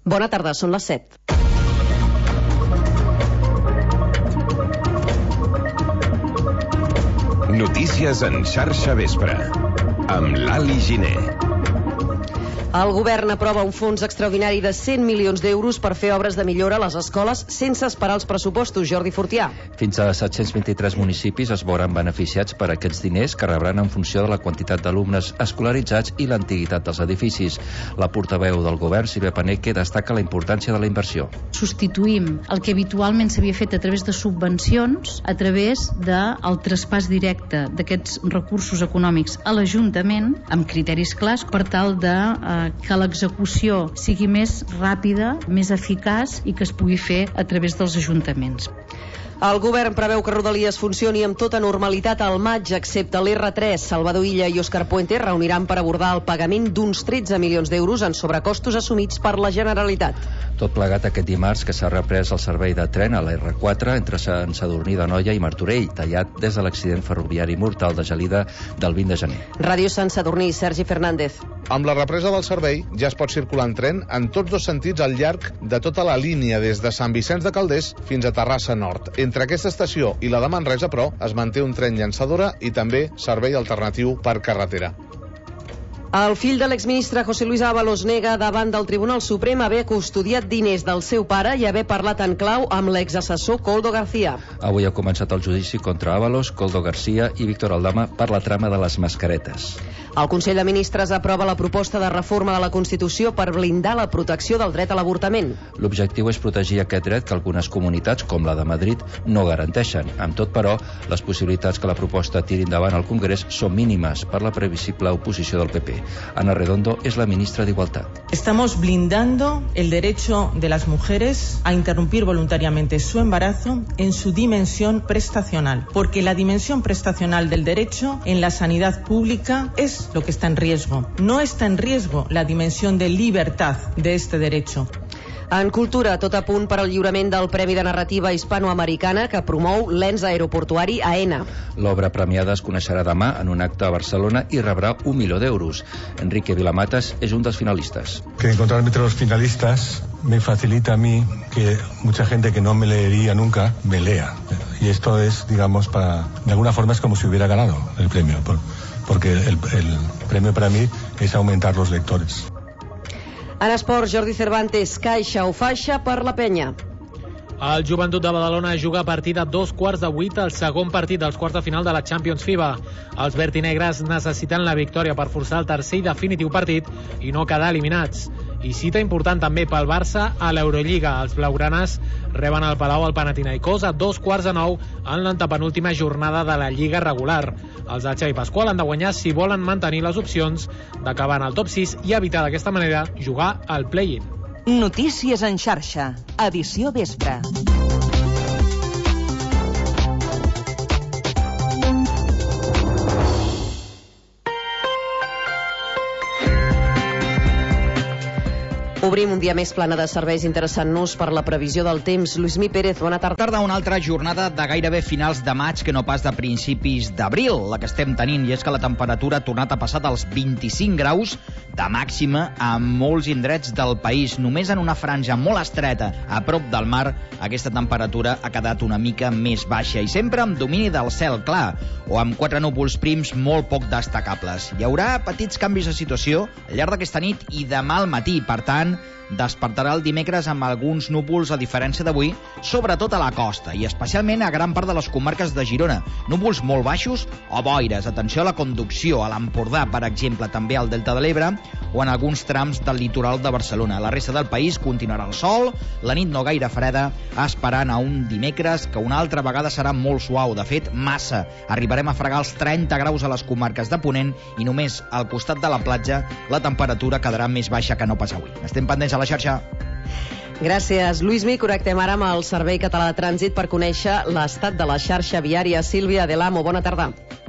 Bona tarda, són les 7. Notícies en xarxa vespre, amb Lali Giner. El govern aprova un fons extraordinari de 100 milions d'euros per fer obres de millora a les escoles sense esperar els pressupostos. Jordi Fortià. Fins a 723 municipis es veuran beneficiats per aquests diners que rebran en funció de la quantitat d'alumnes escolaritzats i l'antiguitat dels edificis. La portaveu del govern, Sílvia Paneque, destaca la importància de la inversió. Substituïm el que habitualment s'havia fet a través de subvencions a través del traspàs directe d'aquests recursos econòmics a l'Ajuntament amb criteris clars per tal de que l'execució sigui més ràpida, més eficaç i que es pugui fer a través dels ajuntaments. El govern preveu que Rodalies funcioni amb tota normalitat al maig, excepte l'R3. Salvador Illa i Òscar Puente reuniran per abordar el pagament d'uns 13 milions d'euros en sobrecostos assumits per la Generalitat. Tot plegat aquest dimarts que s'ha reprès el servei de tren a la R4 entre Sant Sadurní d'Anoia i Martorell, tallat des de l'accident ferroviari mortal de Gelida del 20 de gener. Ràdio Sant Sadurní, Sergi Fernández. Amb la represa del servei ja es pot circular en tren en tots dos sentits al llarg de tota la línia des de Sant Vicenç de Calders fins a Terrassa Nord. Entre aquesta estació i la de Manresa, però, es manté un tren llançadora i també servei alternatiu per carretera. El fill de l'exministre José Luis Ábalos nega davant del Tribunal Suprem haver custodiat diners del seu pare i haver parlat en clau amb l'exassessor Koldo García. Avui ha començat el judici contra Ábalos, Koldo García i Víctor Aldama per la trama de les mascaretes. El Consell de Ministres aprova la proposta de reforma de la Constitució per blindar la protecció del dret a l'avortament. L'objectiu és protegir aquest dret que algunes comunitats, com la de Madrid, no garanteixen. Amb tot, però, les possibilitats que la proposta tiri endavant al Congrés són mínimes per la previsible oposició del PP. Ana Redondo es la ministra de Igualdad. Estamos blindando el derecho de las mujeres a interrumpir voluntariamente su embarazo en su dimensión prestacional, porque la dimensión prestacional del derecho en la sanidad pública es lo que está en riesgo. No está en riesgo la dimensión de libertad de este derecho. En cultura, tot a punt per al lliurament del Premi de Narrativa Hispanoamericana que promou l'ens aeroportuari AENA. L'obra premiada es coneixerà demà en un acte a Barcelona i rebrà 1 milió d'euros. Enrique Vilamatas es un dels finalistas. Que encontrarme entre los finalistas me facilita a mí que mucha gente que no me leería nunca me lea. Y esto es, digamos, de alguna forma es como si hubiera ganado el premio, porque el premio para mí es aumentar los lectores. En esports, Jordi Cervantes, caixa o faixa per la penya. El Joventut de Badalona juga a partir de 7:15 el segon partit dels quarts de final de la Champions FIBA. Els vertinegres necessiten la victòria per forçar el tercer i definitiu partit i no quedar eliminats. I cita important també pel Barça a l'Eurolliga. Els blaugranes reben al Palau el Panathinaikos a 8:15 en l'antepenúltima jornada de la Lliga regular. Els de Xavi Pasqual han de guanyar si volen mantenir les opcions d'acabar en el top 6 i evitar d'aquesta manera jugar al play-in. Notícies en xarxa, edició vespre. Obrim un dia més plana de serveis interessant-nos per la previsió del temps. Lluïsmi Pérez, bona tarda. Tarda una altra jornada de gairebé finals de maig que no pas de principis d'abril, la que estem tenint, i és que la temperatura ha tornat a passar dels 25 graus de màxima a molts indrets del país. Només en una franja molt estreta a prop del mar aquesta temperatura ha quedat una mica més baixa i sempre amb domini del cel clar o amb 4 núvols prims molt poc destacables. Hi haurà petits canvis de situació al llarg d'aquesta nit i demà al matí, per tant, despertarà el dimecres amb alguns núvols a diferència d'avui, sobretot a la costa i especialment a gran part de les comarques de Girona. Núvols molt baixos o boires. Atenció a la conducció, a l'Empordà, per exemple, també al Delta de l'Ebre o en alguns trams del litoral de Barcelona. La resta del país continuarà el sol, la nit no gaire freda, esperant a un dimecres que una altra vegada serà molt suau, de fet, massa. Arribarem a fregar els 30 graus a les comarques de Ponent i només al costat de la platja la temperatura quedarà més baixa que no pas avui. Estem pendents a la xarxa. Gràcies, Lluïsmi. Connectem ara amb el Servei Català de Trànsit per conèixer l'estat de la xarxa viària. Sílvia Delamo, bona tarda.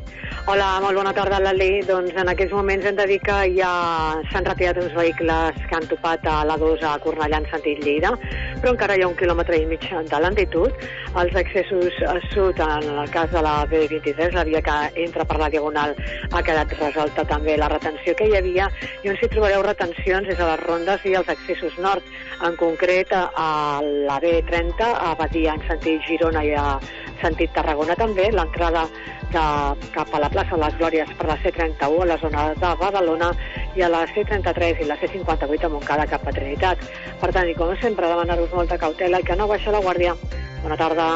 Hola, molt bona tarda, Lali. Doncs en aquests moments hem de dir que ja s'han retirat uns vehicles que han topat a l'A2 a Cornellà en sentit Lleida, però encara hi ha 1,5 quilòmetres de lentitud. Els accessos a sud, en el cas de la B23, la via que entra per la Diagonal, ha quedat resolta també la retenció que hi havia, i on s'hi trobareu retencions és a les rondes i els accessos nord, en concret a la B30, a Badia en sentit Girona i a sentit Tarragona també, l'entrada cap a la plaça de les Glòries per la C31 a la zona de Badalona i a la C33 i la C58 a Montcada cap a Trinitat. Per tant, i com sempre, demanar-vos molta cautela i que no baixeu la guàrdia. Bona tarda.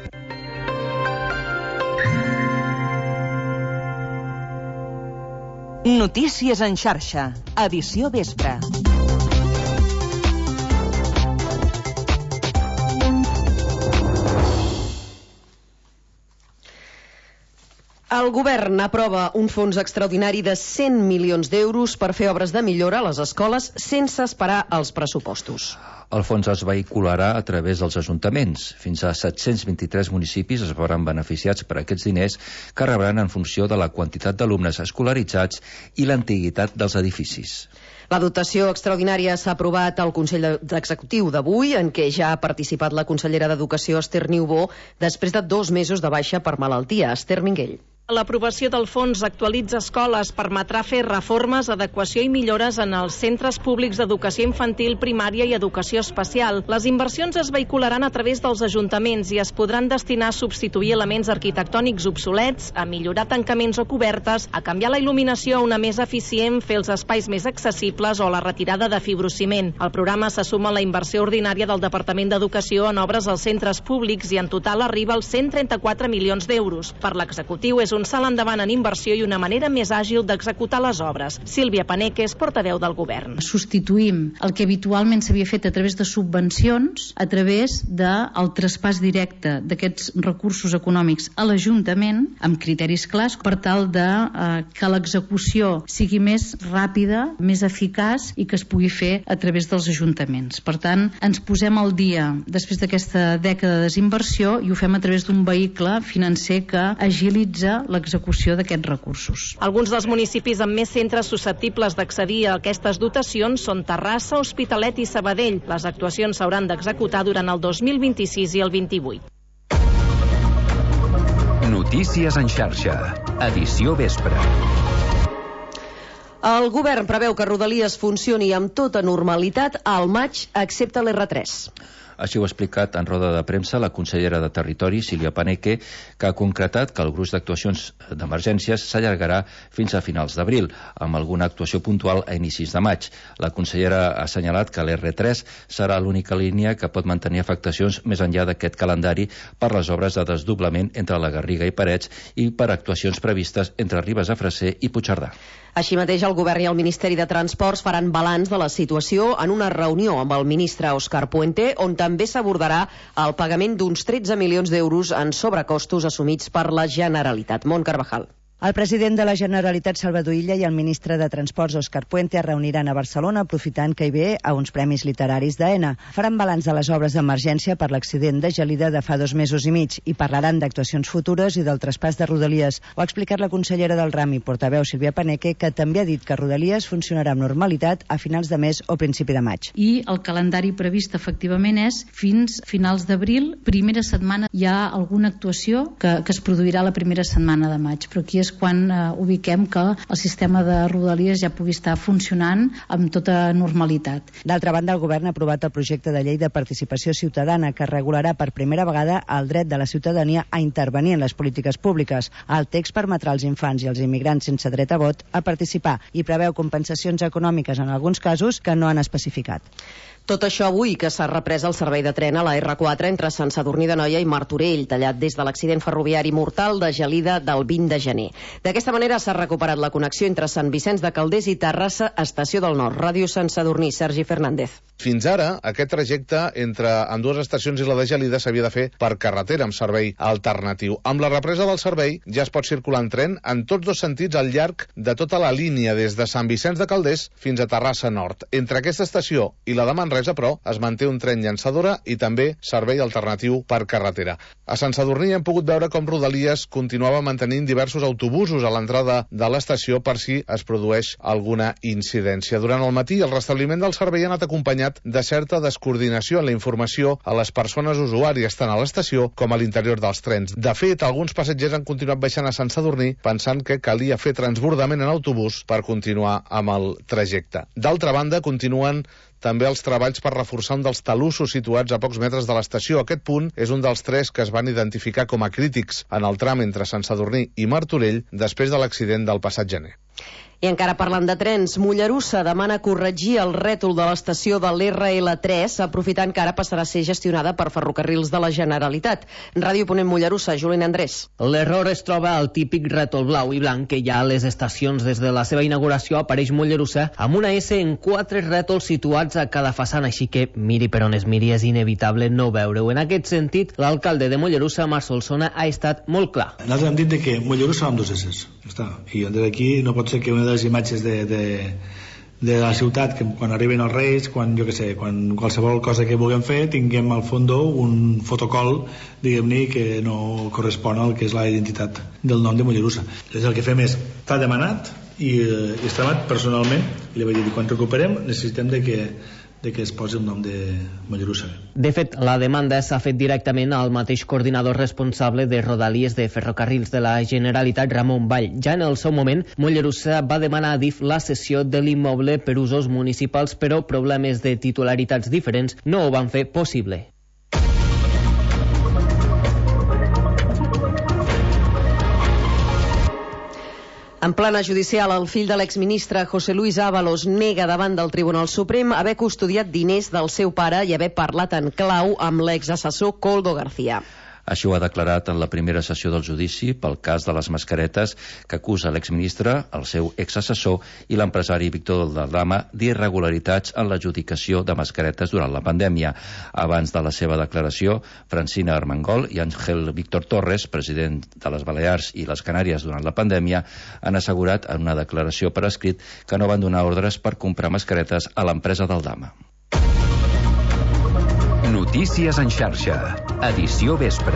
Notícies en xarxa, edició vespre. El govern aprova un fons extraordinari de 100 milions d'euros per fer obres de millora a les escoles sense esperar els pressupostos. El fons es vehicularà a través dels ajuntaments. Fins a 723 municipis es veuran beneficiats per aquests diners, que rebran en funció de la quantitat d'alumnes escolaritzats i l'antiguitat dels edificis. La dotació extraordinària s'ha aprovat al Consell Executiu d'avui, en què ja ha participat la consellera d'Educació, Esther Niubó, després de 2 mesos de baixa per malaltia. Esther Minguell. L'aprovació del fons Actualitza Escoles permetrà fer reformes, adequació i millores en els centres públics d'educació infantil, primària i educació especial. Les inversions es vehicularan a través dels ajuntaments i es podran destinar a substituir elements arquitectònics obsolets, a millorar tancaments o cobertes, a canviar la il·luminació a una més eficient, fer els espais més accessibles o la retirada de fibrociment. El programa se suma a la inversió ordinària del Departament d'Educació en obres als centres públics i en total arriba als 134 milions d'euros. Per l'executiu és un salt endavant en inversió i una manera més àgil d'executar les obres. Sílvia Paneques, portaveu del govern. Substituïm el que habitualment s'havia fet a través de subvencions, a través del traspàs directe d'aquests recursos econòmics a l'Ajuntament, amb criteris clars, per tal de que l'execució sigui més ràpida, més eficaç i que es pugui fer a través dels ajuntaments. Per tant, ens posem al dia després d'aquesta dècada de desinversió i ho fem a través d'un vehicle financer que agilitza l'execució d'aquests recursos. Alguns dels municipis amb més centres susceptibles d'accedir a aquestes dotacions són Terrassa, Hospitalet i Sabadell. Les actuacions s'hauran d'executar durant el 2026 i el 28. Notícies en xarxa, edició vespre. El govern preveu que Rodalies funcioni amb tota normalitat al maig, excepte l'R3. Així ho ha explicat en roda de premsa la consellera de Territori, Sílvia Paneque, que ha concretat que el gruix d'actuacions d'emergències s'allargarà fins a finals d'abril, amb alguna actuació puntual a inicis de maig. La consellera ha assenyalat que l'R3 serà l'única línia que pot mantenir afectacions més enllà d'aquest calendari per les obres de desdoblament entre la Garriga i Parets i per actuacions previstes entre Ribes a Freser i Puigcerdà. Així mateix, el govern i el Ministeri de Transports faran balanç de la situació en una reunió amb el ministre Òscar Puente, on també s'abordarà el pagament d'uns 13 milions d'euros en sobrecostos assumits per la Generalitat. Mont Carvajal. El president de la Generalitat, Salvador Illa, i el ministre de Transports, Òscar Puente, es reuniran a Barcelona aprofitant que hi ve a uns premis literaris d'AENA. Faran balanç de les obres d'emergència per l'accident de Gelida de fa 2 mesos i mig i parlaran d'actuacions futures i del traspàs de Rodalies. Ho ha explicat la consellera del ram i portaveu Sílvia Paneque, que també ha dit que Rodalies funcionarà amb normalitat a finals de mes o principi de maig. I el calendari previst efectivament és fins finals d'abril, primera setmana. Hi ha alguna actuació que es produirà la primera setmana de maig, però aquí és quan ubiquem que el sistema de Rodalies ja pugui estar funcionant amb tota normalitat. D'altra banda, el govern ha aprovat el projecte de llei de participació ciutadana que regularà per primera vegada el dret de la ciutadania a intervenir en les polítiques públiques. El text permetrà als infants i als immigrants sense dret a vot a participar i preveu compensacions econòmiques en alguns casos que no han especificat. Tot això avui que s'ha reprès el servei de tren a la R4 entre Sant Sadurní d'Anoia i Martorell, tallat des de l'accident ferroviari mortal de Gelida del 20 de gener. D'aquesta manera s'ha recuperat la connexió entre Sant Vicenç de Calders i Terrassa, Estació del Nord. Ràdio Sant Sadurní, Sergi Fernández. Fins ara, aquest trajecte entre ambdues estacions i la de Gelida s'havia de fer per carretera amb servei alternatiu. Amb la represa del servei ja es pot circular en tren en tots 2 sentits al llarg de tota la línia des de Sant Vicenç de Calders fins a Terrassa Nord. Entre aquesta estació i la de Manresa Manresa, però, es manté un tren llançadora i també servei alternatiu per carretera. A Sant Sadurní hem pogut veure com Rodalies continuava mantenint diversos autobusos a l'entrada de l'estació per si es produeix alguna incidència. Durant el matí, el restabliment del servei ha anat acompanyat de certa descoordinació en la informació a les persones usuàries, tant a l'estació com a l'interior dels trens. De fet, alguns passatgers han continuat baixant a Sant Sadurní pensant que calia fer transbordament en autobús per continuar amb el trajecte. D'altra banda, continuen també els treballs per reforçar un dels talussos situats a pocs metres de l'estació. Aquest punt és un dels 3 que es van identificar com a crítics en el tram entre Sant Sadurní i Martorell després de l'accident del passat gener. I encara parlant de trens, Mollerussa demana corregir el rètol de l'estació de l'RL3, aprofitant que ara passarà a ser gestionada per Ferrocarrils de la Generalitat. Ràdio Ponent Mollerussa, Julien Andrés. L'error es troba al típic rètol blau i blanc que hi ha a les estacions. Des de la seva inauguració apareix Mollerussa amb una S en 4 rètols situats a cada façana, així que miri per on es miri és inevitable no veure-ho. En aquest sentit, l'alcalde de Mollerussa, Marc Solsona, ha estat molt clar. Nosaltres hem dit que Mollerussa va amb 2 S. I des d'aquí no pot ser que una de les imatges de la ciutat, que quan arriben els Reis, quan qualsevol cosa que vulguem fer, tinguem al fons un fotocol, diguem-ne, que no correspon al que és la identitat del nom de Mollerussa. El que fem és, està demanat i estimat personalment, li vaig dir, quan recuperem necessitem de que es posi el nom de Mollerussa. De fet, la demanda s'ha fet directament al mateix coordinador responsable de Rodalies de Ferrocarrils de la Generalitat, Ramon Vall. Ja en el seu moment, Mollerussa va demanar a DIF la cessió de l'immoble per usos municipals, però problemes de titularitats diferents no ho van fer possible. En plana judicial, el fill de l'exministre José Luis Ábalos nega davant del Tribunal Suprem haver custodiat diners del seu pare i haver parlat en clau amb l'exassessor Koldo García. Així ho ha declarat en la primera sessió del judici pel cas de les mascaretes que acusa l'exministre, el seu exassessor i l'empresari Víctor Aldama d'irregularitats en l'adjudicació de mascaretes durant la pandèmia. Abans de la seva declaració, Francina Armengol i Ángel Víctor Torres, president de les Balears i les Canàries durant la pandèmia, han assegurat en una declaració per escrit que no van donar ordres per comprar mascaretes a l'empresa d'Aldama. Notícies en xarxa, edició vespre.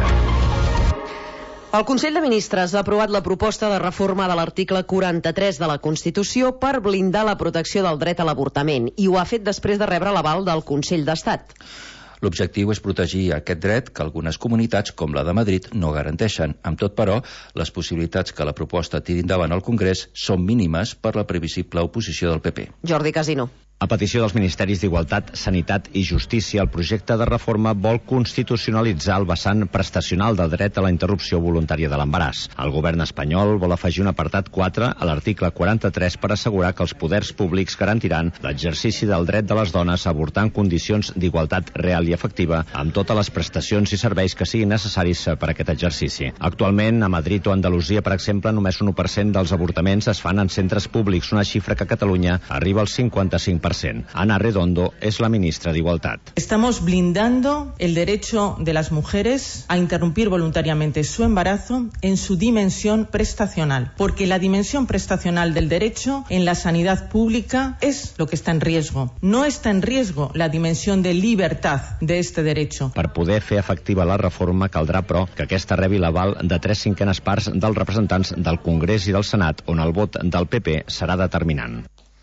El Consell de Ministres ha aprovat la proposta de reforma de l'article 43 de la Constitució per blindar la protecció del dret a l'avortament i ho ha fet després de rebre l'aval del Consell d'Estat. L'objectiu és protegir aquest dret que algunes comunitats, com la de Madrid, no garanteixen. Amb tot, però, les possibilitats que la proposta tiri endavant al Congrés són mínimes per la previsible oposició del PP. Jordi Casino. A petició dels Ministeris d'Igualtat, Sanitat i Justícia, el projecte de reforma vol constitucionalitzar el vessant prestacional del dret a la interrupció voluntària de l'embaràs. El govern espanyol vol afegir un apartat 4 a l'article 43 per assegurar que els poders públics garantiran l'exercici del dret de les dones a avortar en condicions d'igualtat real i efectiva amb totes les prestacions i serveis que siguin necessaris per a aquest exercici. Actualment, a Madrid o Andalusia, per exemple, només un 1% dels avortaments es fan en centres públics, una xifra que a Catalunya arriba al 55%. Ana Redondo es la ministra de Igualdad. Estamos blindando el derecho de las mujeres a interrumpir voluntariamente su embarazo en su dimensión prestacional, porque la dimensión prestacional del derecho en la sanidad pública es lo que está en riesgo. No está en riesgo la dimensión de libertad de este derecho. Per poder fer efectiva la reforma caldrà, però, que aquesta rebi l'aval de 3/5 parts dels representants del Congrés i del Senat, on el vot del PP serà determinant.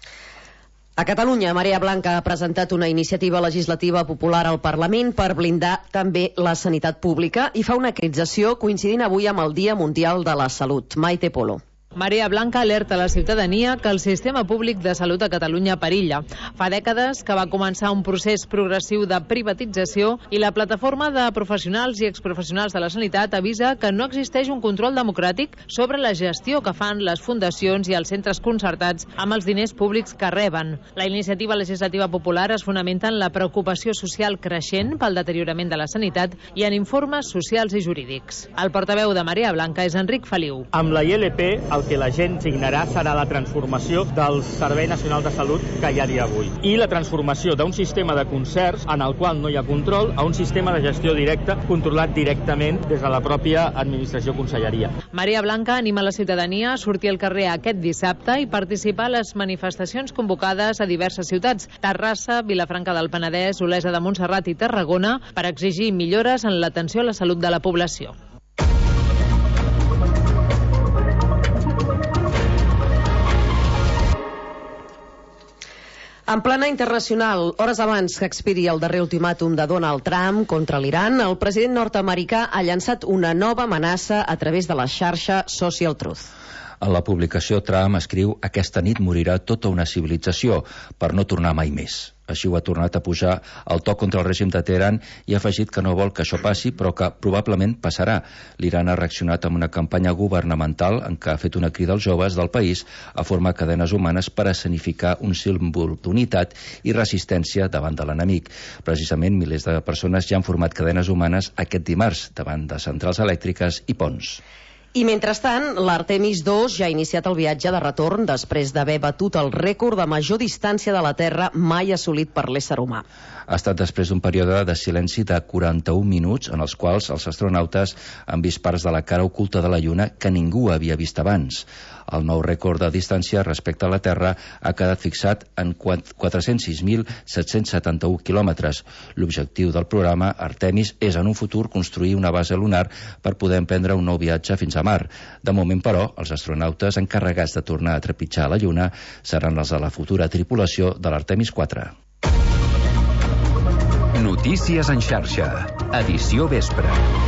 A Catalunya, Marea Blanca ha presentat una iniciativa legislativa popular al Parlament per blindar també la sanitat pública i fa una crització coincidint avui amb el Dia Mundial de la Salut. Maite Polo. Marea Blanca alerta a la ciutadania que el sistema públic de salut a Catalunya perilla. Fa dècades que va començar un procés progressiu de privatització i la plataforma de professionals i exprofessionals de la sanitat avisa que no existeix un control democràtic sobre la gestió que fan les fundacions i els centres concertats amb els diners públics que reben. La iniciativa legislativa popular es fonamenta en la preocupació social creixent pel deteriorament de la sanitat i en informes socials i jurídics. El portaveu de Marea Blanca és Enric Feliu. Amb la ILP, el el que la gent signarà serà la transformació del Servei Nacional de Salut que hi ha a dia d'avui. I la transformació d'un sistema de concerts en el qual no hi ha control a un sistema de gestió directa controlat directament des de la pròpia administració conselleria. Maria Blanca anima la ciutadania a sortir al carrer aquest dissabte i participar a les manifestacions convocades a diverses ciutats: Terrassa, Vilafranca del Penedès, Olesa de Montserrat i Tarragona, per exigir millores en l'atenció a la salut de la població. En plana internacional, hores abans que expiri el darrer ultimàtum de Donald Trump contra l'Iran, el president nord-americà ha llançat una nova amenaça a través de la xarxa Social Truth. En la publicació, Trump escriu: aquesta nit morirà tota una civilització per no tornar mai més. Així ho ha tornat a pujar el to contra el règim de Teheran i ha afegit que no vol que això passi, però que probablement passarà. L'Iran ha reaccionat amb una campanya governamental en què ha fet una crida als joves del país a formar cadenes humanes per escenificar un símbol d'unitat i resistència davant de l'enemic. Precisament, milers de persones ja han format cadenes humanes aquest dimarts davant de centrals elèctriques i ponts. I mentrestant, l'Artemis 2 ja ha iniciat el viatge de retorn després d'haver batut el rècord de major distància de la Terra mai assolit per l'ésser humà. Ha estat després d'un període de silenci de 41 minuts en els quals els astronautes han vist parts de la cara oculta de la Lluna que ningú havia vist abans. El nou rècord de distància respecte a la Terra ha quedat fixat en 406.771 quilòmetres. L'objectiu del programa Artemis és en un futur construir una base lunar per poder emprendre un nou viatge fins a Mar. De moment, però, els astronautes encarregats de tornar a trepitjar la Lluna seran els de la futura tripulació de l'Artemis 4. Notícies en xarxa. Edició vespre.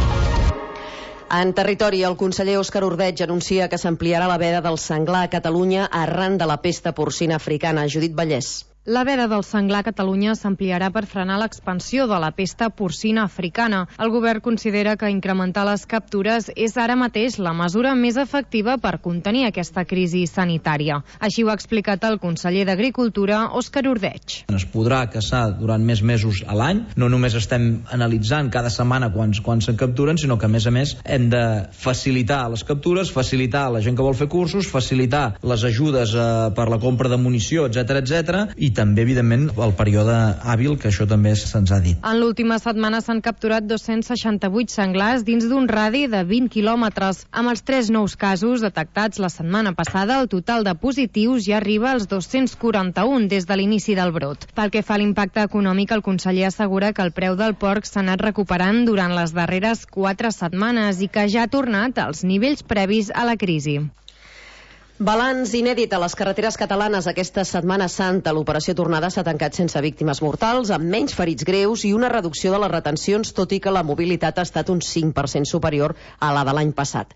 En territori, el conseller Òscar Ordeig anuncia que s'ampliarà la veda del senglar a Catalunya arran de la pesta porcina africana. Judit Vallès. La veda del senglar a Catalunya s'ampliarà per frenar l'expansió de la pesta porcina africana. El govern considera que incrementar les captures és ara mateix la mesura més efectiva per contenir aquesta crisi sanitària. Així ho ha explicat el conseller d'Agricultura, Òscar Ordeig. Es podrà caçar durant més mesos a l'any. No només estem analitzant cada setmana quan se'n capturen, sinó que, a més, hem de facilitar les captures, facilitar la gent que vol fer cursos, facilitar les ajudes per la compra de munició, etc., i també, evidentment, el període hàbil, que això també se'ns ha dit. En l'última setmana s'han capturat 268 senglars dins d'un radi de 20 quilòmetres. Amb els 3 nous casos detectats la setmana passada, el total de positius ja arriba als 241 des de l'inici del brot. Pel que fa a l'impacte econòmic, el conseller assegura que el preu del porc s'ha anat recuperant durant les darreres 4 setmanes i que ja ha tornat als nivells previs a la crisi. Balanç inèdit a les carreteres catalanes aquesta Setmana Santa. L'operació Tornada s'ha tancat sense víctimes mortals, amb menys ferits greus i una reducció de les retencions, tot i que la mobilitat ha estat un 5% superior a la de l'any passat.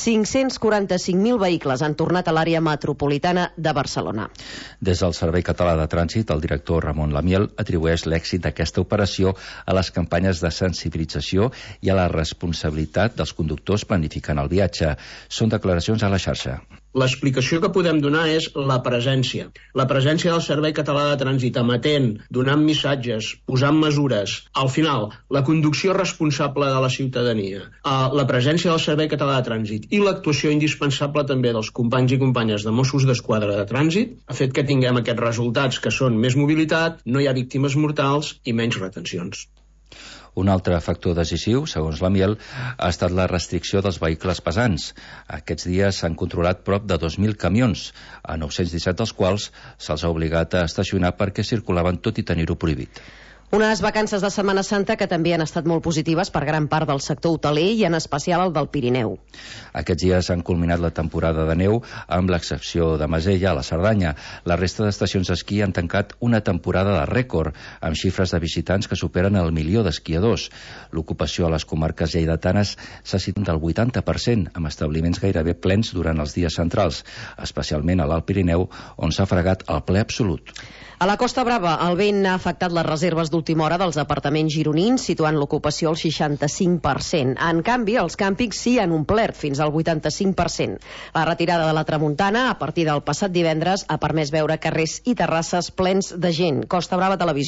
545.000 vehicles han tornat a l'àrea metropolitana de Barcelona. Des del Servei Català de Trànsit, el director Ramon Lamiel atribueix l'èxit d'aquesta operació a les campanyes de sensibilització i a la responsabilitat dels conductors planificant el viatge. Són declaracions a la xarxa. L'explicació que podem donar és la presència. La presència del Servei Català de Trànsit amatent, donant missatges, posant mesures. Al final, la conducció responsable de la ciutadania, la presència del Servei Català de Trànsit i l'actuació indispensable també dels companys i companyes de Mossos d'Esquadra de Trànsit ha fet que tinguem aquests resultats que són més mobilitat, no hi ha víctimes mortals i menys retencions. Un altre factor decisiu, segons Lamiel, ha estat la restricció dels vehicles pesants. Aquests dies s'han controlat prop de 2.000 camions, a 917 dels quals se'ls ha obligat a estacionar perquè circulaven tot i tenir-ho prohibit. Unes vacances de Setmana Santa que també han estat molt positives per gran part del sector hoteler i en especial el del Pirineu. Aquests dies han culminat la temporada de neu amb l'excepció de Masella, a la Cerdanya. La resta d'estacions d'esquí han tancat una temporada de rècord amb xifres de visitants que superen el 1.000.000 d'esquiadors. L'ocupació a les comarques lleidatanes s'ha situat del 80%, amb establiments gairebé plens durant els dies centrals, especialment a l'Alt Pirineu, on s'ha fregat el ple absolut. A la Costa Brava, el vent ha afectat les reserves d'última hora dels apartaments gironins, situant l'ocupació al 65%. En canvi, els càmpings sí han omplert fins al 85%. La retirada de la tramuntana, a partir del passat divendres, ha permès veure carrers i terrasses plens de gent. Costa Brava Televisió.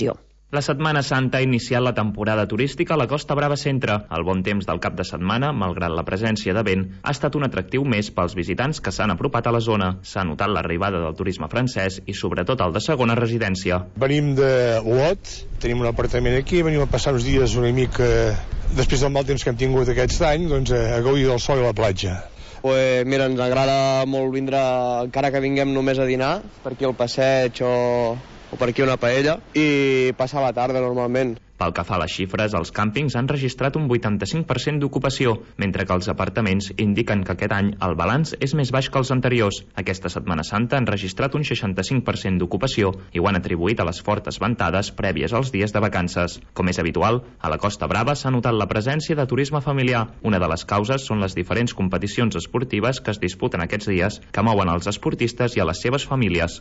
La Setmana Santa ha iniciat la temporada turística a la Costa Brava Centre. El bon temps del cap de setmana, malgrat la presència de vent, ha estat un atractiu més pels visitants que s'han apropat a la zona. S'ha notat l'arribada del turisme francès i sobretot el de segona residència. Venim de Olot, tenim un apartament aquí, venim a passar uns dies una mica, després del mal temps que hem tingut aquest any, doncs a gaudir del sol i la platja. Pues mira, ens agrada molt vindre, encara que vinguem només a dinar, per aquí al passeig o per aquí una paella, i passar la tarda normalment. Pel que fa a les xifres, els càmpings han registrat un 85% d'ocupació, mentre que els apartaments indiquen que aquest any el balanç és més baix que els anteriors. Aquesta Setmana Santa han registrat un 65% d'ocupació i ho han atribuït a les fortes ventades prèvies als dies de vacances. Com és habitual, a la Costa Brava s'ha notat la presència de turisme familiar. Una de les causes són les diferents competicions esportives que es disputen aquests dies, que mouen els esportistes i a les seves famílies.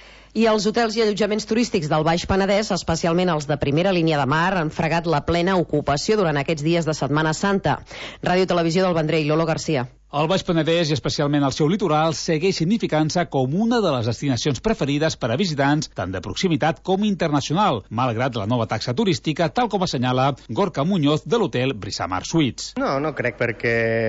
I els hotels i allotjaments turístics del Baix Penedès, especialment els de primera línia de mar, han fregat la plena ocupació durant aquests dies de Setmana Santa. Ràdio Televisió del Vendrell, Lolo Garcia. El Baix Penedès, i especialment el seu litoral, segueix significant-se com una de les destinacions preferides per a visitants tant de proximitat com internacional, malgrat la nova taxa turística, tal com assenyala Gorka Muñoz de l'hotel Brisamar Suites. No crec, perquè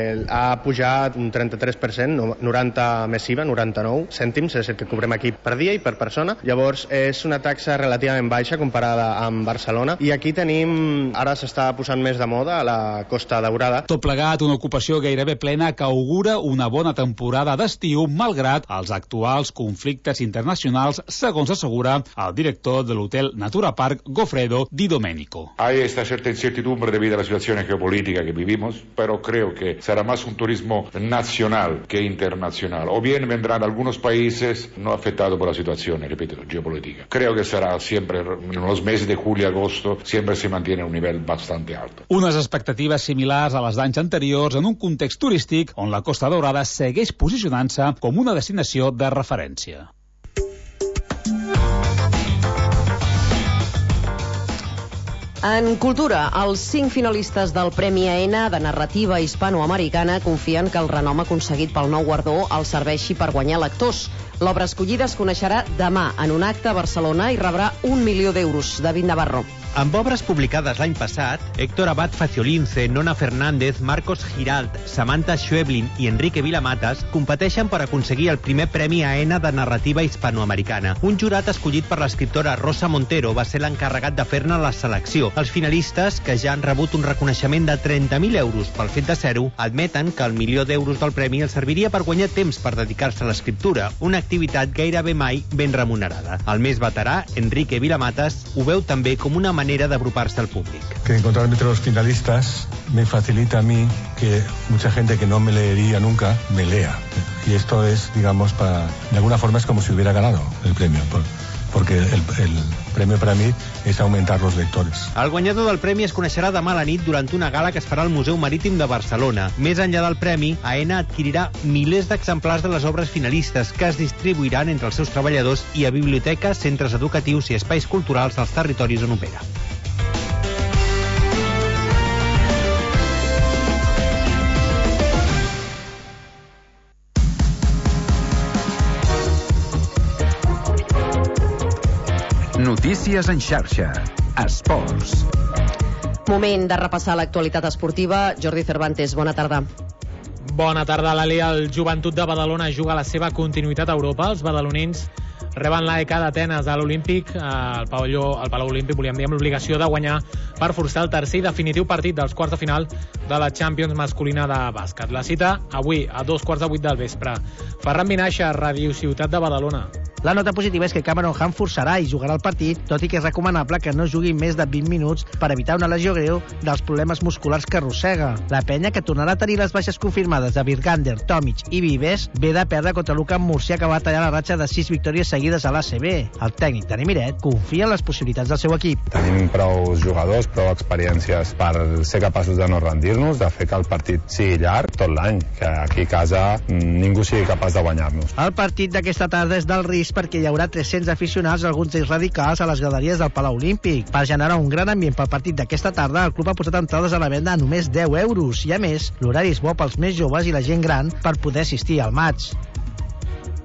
ha pujat un 33%, 90 més IVA, 99 cèntims, és el que cobrem aquí per dia i per persona. Llavors, és una taxa relativament baixa comparada amb Barcelona, i aquí tenim, ara s'està posant més de moda, a la Costa Daurada. Tot plegat, una ocupació gairebé plena que augura una bona temporada d'estiu, malgrat els actuals conflictes internacionals, segons assegura el director de l'hotel Natura Park, Goffredo Di Domenico. Hay esta cierta incertidumbre debido a la situación geopolítica que vivimos, pero creo que será más un turismo nacional que internacional. O bien vendrán algunos países no afectados por la situación, repito, geopolítica. Creo que será siempre, en los meses de julio y agosto, siempre se mantiene un nivel bastante alto. Unes expectatives similars a les d'anys anteriors en un context turístic on la Costa Daurada segueix posicionant-se com una destinació de referència. En cultura, els 5 finalistes del Premi AENA de narrativa hispanoamericana confien que el renom aconseguit pel nou guardó els serveixi per guanyar lectors. L'obra escollida es coneixerà demà en un acte a Barcelona i rebrà 1 milió d'euros. David Navarro. Amb obres publicades l'any passat, Héctor Abad Faciolince, Nona Fernández, Marcos Giralt, Samantha Schweblin i Enrique Vilamatas competeixen per aconseguir el primer Premi AENA de narrativa hispanoamericana. Un jurat escollit per l'escriptora Rosa Montero va ser l'encarregat de fer-ne la selecció. Els finalistes, que ja han rebut un reconeixement de 30.000 euros pel fet de ser-ho, admeten que el milió d'euros del premi els serviria per guanyar temps per dedicar-se a l'escriptura, una activitat gairebé mai ben remunerada. El més veterà, Enrique Vilamatas, ho veu també com una manera de apropar-se al públic. Que encontrarme entre los finalistas me facilita a mí que mucha gente que no me leería nunca me lea. Y esto es, digamos, de alguna forma es como si hubiera ganado el premio, porque el premio para mí és augmentar los lectores. El guanyador del premi es coneixerà demà a la nit durant una gala que es farà al Museu Marítim de Barcelona. Més enllà del premi, AENA adquirirà milers d'exemplars de les obres finalistes que es distribuiran entre els seus treballadors i a biblioteques, centres educatius i espais culturals dels territoris on opera. Notícies en xarxa. Esports. Moment de repassar l'actualitat esportiva. Jordi Cervantes, bona tarda. Bona tarda, Lali. El Joventut de Badalona juga la seva continuïtat a Europa. Els badalonins reben l'AEK d'Atenes a l'Olímpic, al Palau Olímpic, volíem dir, amb l'obligació de guanyar per forçar el tercer i definitiu partit dels quarts de final de la Champions masculina de bàsquet. La cita avui a 2:45 del vespre. Ferran Vinaixa, Ràdio Ciutat de Badalona. La nota positiva és que Cameron Hunt forçarà i jugarà el partit, tot i que és recomanable que no jugui més de 20 minuts per evitar una lesió greu dels problemes musculars que arrossega. La penya, que tornarà a tenir les baixes confirmades de Virgander, Tomic i Vives, ve de perdre contra l'Ucam Murcia, que va tallar la ratxa de 6 victòries seguides a l'ACB. El tècnic Dani Miret confia en les possibilitats del seu equip. Tenim prou jugadors, prou experiències per ser capaços de no rendir-nos, de fer que el partit sigui llarg tot l'any, que aquí a casa ningú sigui capaç de guanyar-nos. El partit d'aquesta tarda és del risc perquè hi haurà 300 aficionats, alguns d'ells radicals, a les galeries del Palau Olímpic. Per generar un gran ambient pel partit d'aquesta tarda, el club ha posat entrades a la venda a només 10 euros i, a més, l'horari és bo pels més joves i la gent gran per poder assistir al maig.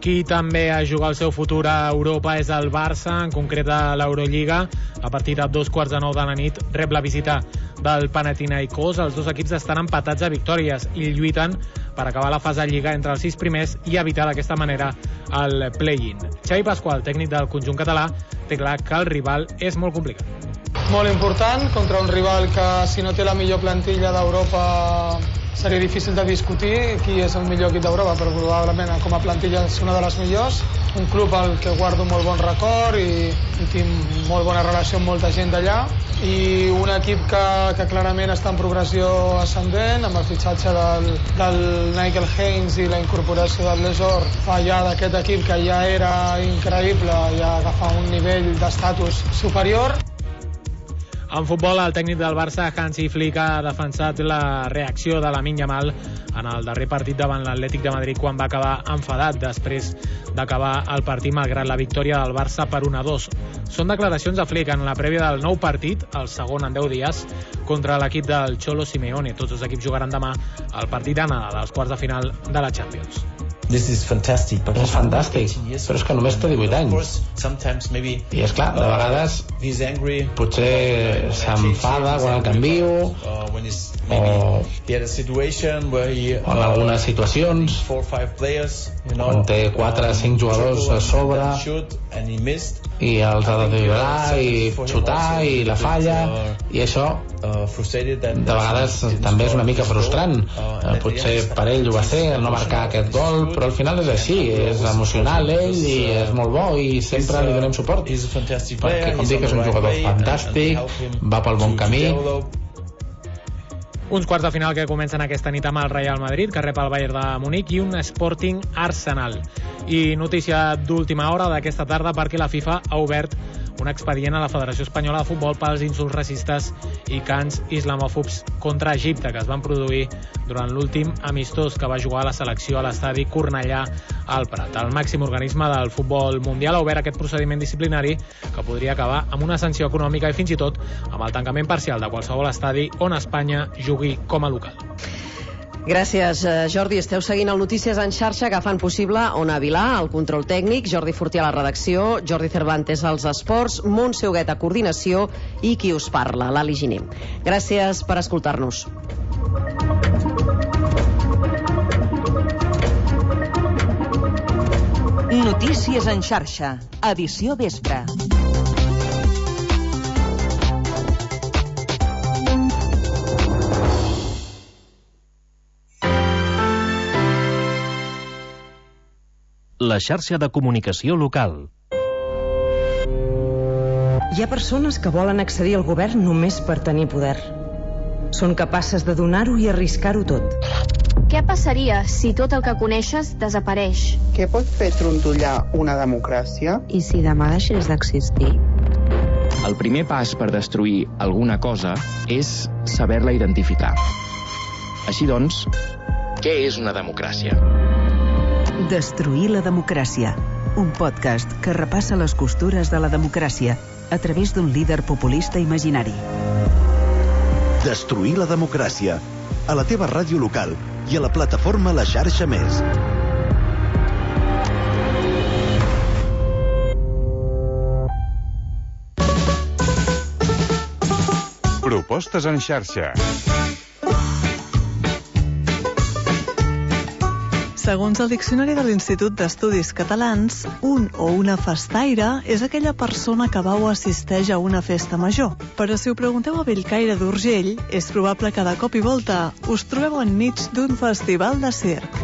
Qui també a jugar el seu futur a Europa és el Barça, en concret a l'Eurolliga. A partir de 2:45 de la nit rep la visita del Panathinaikos. Els dos equips estan empatats a victòries i lluiten per acabar la fase de Lliga entre els 6 primers i evitar d'aquesta manera el play-in. Xavi Pasqual, tècnic del conjunt català, té clar que el rival és molt complicat. Molt important contra un rival que, si no té la millor plantilla d'Europa, seria difícil de discutir qui és el millor equip d'Europa, però probablement com a plantilla és una de les millors. Un club al que guardo molt bon record i tinc molt bona relació amb molta gent d'allà, i un equip que clarament està en progressió ascendent, amb el fitxatge del Nigel Haynes i la incorporació del Lesor fa ja d'aquest equip que ja era increïble i agafar un nivell d'estatus superior. En futbol, el tècnic del Barça, Hansi Flick, ha defensat la reacció de Lamine Yamal en el darrer partit davant l'Atlètic de Madrid, quan va acabar enfadat després d'acabar el partit malgrat la victòria del Barça per 1-2. Són declaracions de Flick en la prèvia del nou partit, el segon en 10 dies, contra l'equip del Cholo Simeone. Tots els equips jugaran demà el partit d'anada dels quarts de final de la Champions. És fantàstic, però és que només té 18 anys. I és clar, de vegades potser s'enfada quan el canvio, o en algunes situacions on té 4 o 5 jugadors a sobre i els ha de dribblar i xutar i la falla, i això de vegades també és una mica frustrant. Potser per ell ho va ser no marcar aquest gol, però al final és així, és emocional ell i és molt bo i sempre li donem suport, perquè com dic és un jugador fantàstic, va pel bon camí. Uns quarts de final que comencen aquesta nit amb el Real Madrid, que rep el Bayern de Munic, i un Sporting Arsenal. I notícia d'última hora d'aquesta tarda, perquè la FIFA ha obert un expedient a la Federació Espanyola de Futbol pels insults racistes i cants islamòfobs contra Egipte que es van produir durant l'últim amistós que va jugar la selecció a l'estadi Cornellà al Prat. El màxim organisme del futbol mundial ha obert aquest procediment disciplinari que podria acabar amb una sanció econòmica i fins i tot amb el tancament parcial de qualsevol estadi on Espanya jugui com a local. Gràcies, Jordi. Esteu seguint el Notícies en xarxa, que fan possible Ona Vilà, el control tècnic, Jordi Fortià a la redacció, Jordi Cervantes als esports, Montse Huguet a coordinació i qui us parla, l'Ali Giner. Gràcies per escoltar-nos. Notícies en xarxa, edició vespre. La xarxa de comunicació local. Hi ha persones que volen accedir al govern només per tenir poder. Són capaces de donar-ho i arriscar-ho tot. Què passaria si tot el que coneixes desapareix? Què pot fer trontollar una democràcia? I si demà deixés d'existir? El primer pas per destruir alguna cosa és saber-la identificar. Així doncs, què és una democràcia? Destruir la democràcia. Un podcast que repassa les costures de la democràcia a través d'un líder populista imaginari. Destruir la democràcia. A la teva ràdio local i a la plataforma La Xarxa Més. Propostes en xarxa. Segons el Diccionari de l'Institut d'Estudis Catalans, un o una festaire és aquella persona que va o assisteix a una festa major. Però si ho pregunteu a Bellcaire d'Urgell, és probable que de cop i volta us trobeu enmig d'un festival de circ.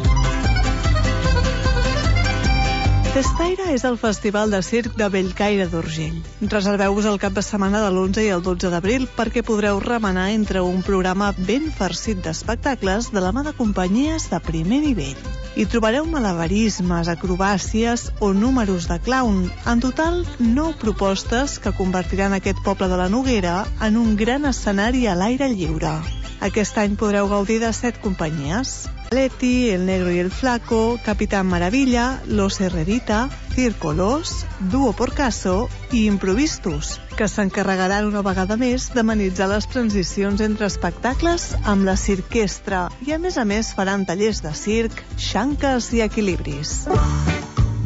Festaire és el Festival de Circ de Bellcaire d'Urgell. Reserveu-vos el cap de setmana de l'11 i el 12 d'abril perquè podreu remenar entre un programa ben farcit d'espectacles de la mà de companyies de primer nivell. Hi trobareu malabarismes, acrobàcies o números de clown. En total, 9 propostes que convertiran aquest poble de la Noguera en un gran escenari a l'aire lliure. Aquest any podreu gaudir de 7 companyies: Leti, El Negro y el Flaco, Capitán Maravilla, Los Herrerita, Circo Los, Duo Porcaso i Improvistus, que s'encarregaran una vegada més d'amenitzar les transicions entre espectacles amb la cirquestra i a més faran tallers de circ, xanques i equilibris.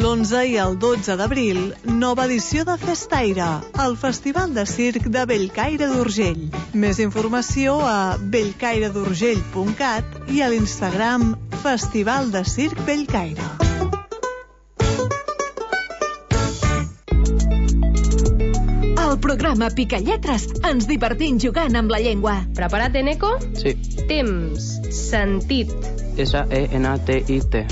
l'11 i el 12 d'abril, nova edició de Festaire, el Festival de Circ de Bellcaire d'Urgell. Més informació a bellcairedurgell.cat i a l'Instagram Festival de Circ Bellcaire. Al programa Picalletres ens divertim jugant amb la llengua. Preparat, Eneco? Sí. Temps, sentit. S-E-N-T-I-T.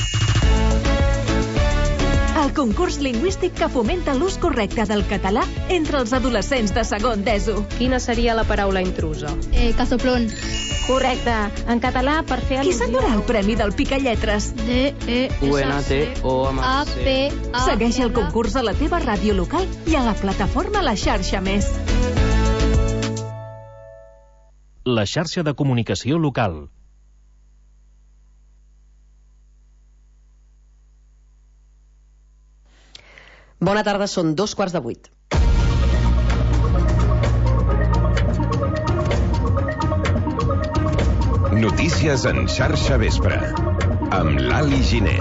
El concurs lingüístic que fomenta l'ús correcte del català entre els adolescents de segon d'ESO. Quina seria la paraula intrusa? Casoplón. Correcte. En català, per fer Qui al·lusió... s'endurà el premi del Picalletres? U-N-T-O-M-C. Segueix el concurs a la teva ràdio local i a la plataforma La Xarxa Més. La xarxa de comunicació local. Bona tarda, són 7:45. Notícies en xarxa vespre, amb l'Ali Giner.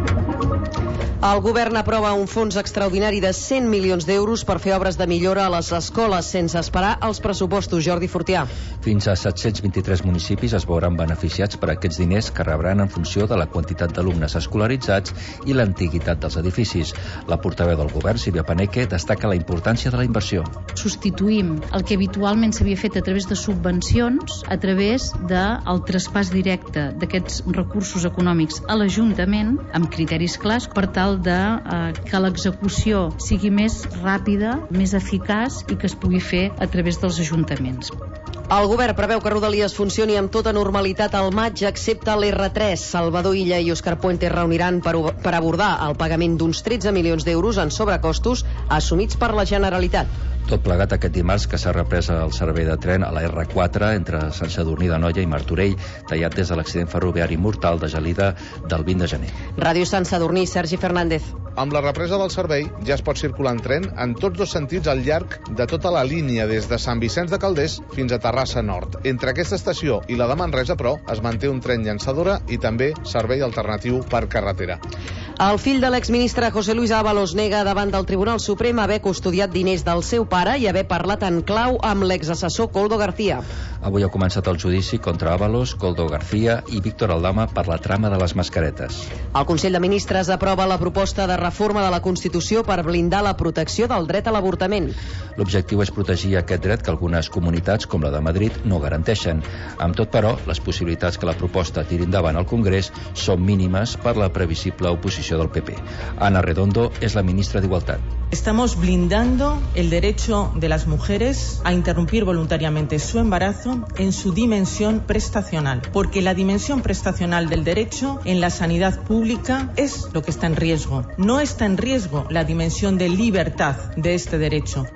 El govern aprova un fons extraordinari de 100 milions d'euros per fer obres de millora a les escoles sense esperar els pressupostos. Jordi Fortià. Fins a 723 municipis es veuran beneficiats per aquests diners que rebran en funció de la quantitat d'alumnes escolaritzats i l'antiguitat dels edificis. La portaveu del govern, Sílvia Paneque, destaca la importància de la inversió. Substituïm el que habitualment s'havia fet a través de subvencions a través del traspàs directe d'aquests recursos econòmics a l'Ajuntament amb criteris clars per tal que l'execució sigui més ràpida, més eficaç i que es pugui fer a través dels ajuntaments. El govern preveu que Rodalies funcioni amb tota normalitat al maig, excepte l'R3. Salvador Illa i Òscar Puente reuniran per abordar el pagament d'uns 13 milions d'euros en sobrecostos assumits per la Generalitat. Tot plegat aquest dimarts que s'ha reprès el servei de tren a la R4 entre Sant Sadurní d'Anoia i Martorell, tallat des de l'accident ferroviari mortal de Gelida del 20 de gener. Ràdio Sant Sadurní, Sergi Fernández. Amb la represa del servei ja es pot circular en tren en tots dos sentits al llarg de tota la línia, des de Sant Vicenç de Calders fins a Terrassa Nord. Entre aquesta estació i la de Manresa, però, es manté un tren llançadora i també servei alternatiu per carretera. El fill de l'exministre José Luis Ábalos nega davant del Tribunal Suprem haver custodiat diners del seu pare i haver parlat en clau amb l'exassessor Koldo García. Avui ha començat el judici contra Ábalos, Koldo García i Víctor Aldama per la trama de les mascaretes. El Consell de Ministres aprova la proposta de reforma de la Constitució per blindar la protecció del dret a l'avortament. L'objectiu és protegir aquest dret que algunes comunitats, com la de Madrid, no garanteixen. Amb tot, però, les possibilitats que la proposta tiri endavant al Congrés són mínimes per la previsible oposició del PP. Ana Redondo és la ministra d'Igualtat. Estamos blindando el derecho de las mujeres a interrumpir voluntariamente su embarazo en su dimensión prestacional, porque la dimensión prestacional del derecho en la sanidad pública es lo que está en riesgo. No está en riesgo la dimensión de libertad de este derecho.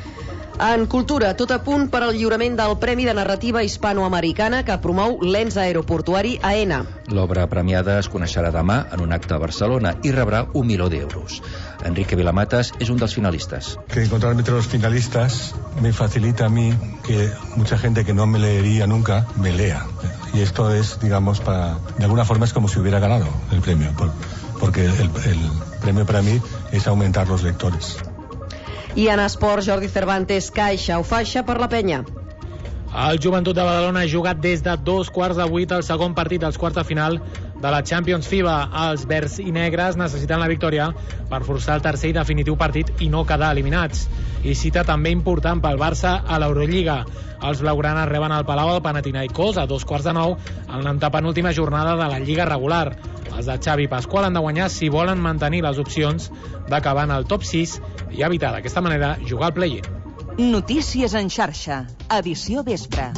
En cultura, tot a punt per al lliurament del Premi de Narrativa Hispanoamericana que promou l'ens aeroportuari AENA. L'obra premiada es coneixerà demà en un acte a Barcelona i rebrà 1 milió d'euros. Enrique Vilamatas es un dels finalistas. Que encontrarme entre los finalistas me facilita a mí que mucha gente que no me leería nunca me lea. Y esto es, digamos, de alguna forma es como si hubiera ganado el premio, porque el premio para mí es aumentar los lectores. I en esport, Jordi Cervantes, caixa o faixa per la penya. El Joventut de Badalona ha jugat des de 7:15 el segon partit dels quarts de final de la Champions FIBA. Els verds i negres necessiten la victòria per forçar el tercer i definitiu partit i no quedar eliminats. I cita també important pel Barça a l'Eurolliga. Els blaugranes reben al Palau el Panathinaikos a 8:45 en l'antepenúltima jornada de la Lliga regular. Els de Xavi Pasqual han de guanyar si volen mantenir les opcions d'acabar en el top 6 i evitar d'aquesta manera jugar al play-in. Notícies en xarxa, edició vespre.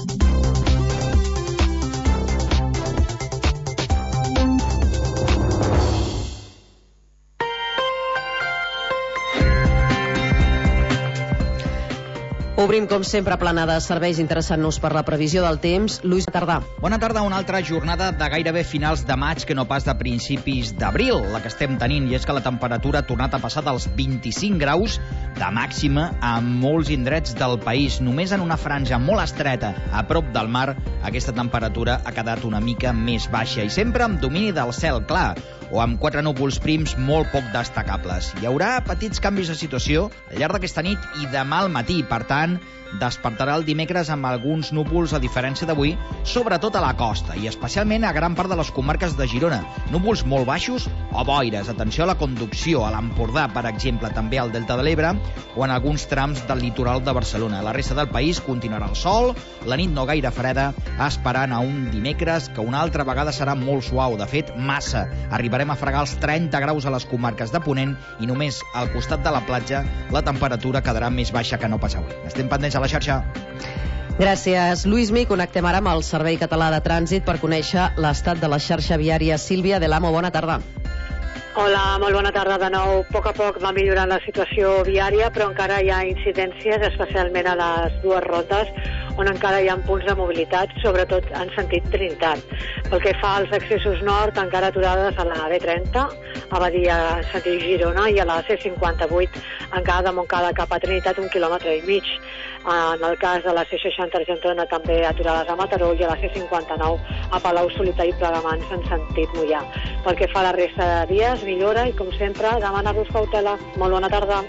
Obrim, com sempre, planada de serveis, interessant-nos per la previsió del temps. Lluís, bona tarda. Bona tarda, una altra jornada de gairebé finals de maig que no pas de principis d'abril, la que estem tenint, i és que la temperatura ha tornat a passar dels 25 graus de màxima a molts indrets del país. Només en una franja molt estreta, a prop del mar, aquesta temperatura ha quedat una mica més baixa, i sempre amb domini del cel clar, o amb 4 núvols prims molt poc destacables. Hi haurà petits canvis de situació al llarg d'aquesta nit i demà al matí, per tant, despertarà el dimecres amb alguns núvols a diferència d'avui, sobretot a la costa i especialment a gran part de les comarques de Girona. Núvols molt baixos o boires. Atenció a la conducció, a l'Empordà, per exemple, també al Delta de l'Ebre o en alguns trams del litoral de Barcelona. La resta del país continuarà el sol, la nit no gaire freda, esperant a un dimecres que una altra vegada serà molt suau, de fet, massa. Arribarem a fregar els 30 graus a les comarques de Ponent i només al costat de la platja la temperatura quedarà més baixa que no pas avui. Estem pendents a la xarxa. Gràcies, Lluís. Connectem ara amb el Servei Català de Trànsit per conèixer l'estat de la xarxa viària. Sílvia Delamo, bona tarda. Hola, molt bona tarda de nou. A poc va millorant la situació viària, però encara hi ha incidències, especialment a les dues rotes, on encara hi ha punts de mobilitat, sobretot en sentit Trinitat. Pel que fa als accessos nord, encara aturades a la B30, a Badia en sentit Girona, i a la C58, encara de Montcada cap a Trinitat, 1,5 quilòmetres. En el cas de la C60 Argentona, també aturades a Mataró, i a la C59 a Palau-solità i Plegamans en sentit Moià. Pel que fa a la resta de dies, millora i, com sempre, demanar-vos cautela. Molt bona tarda.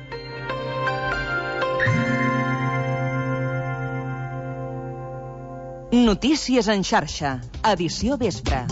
Notícies en xarxa, edició vespre.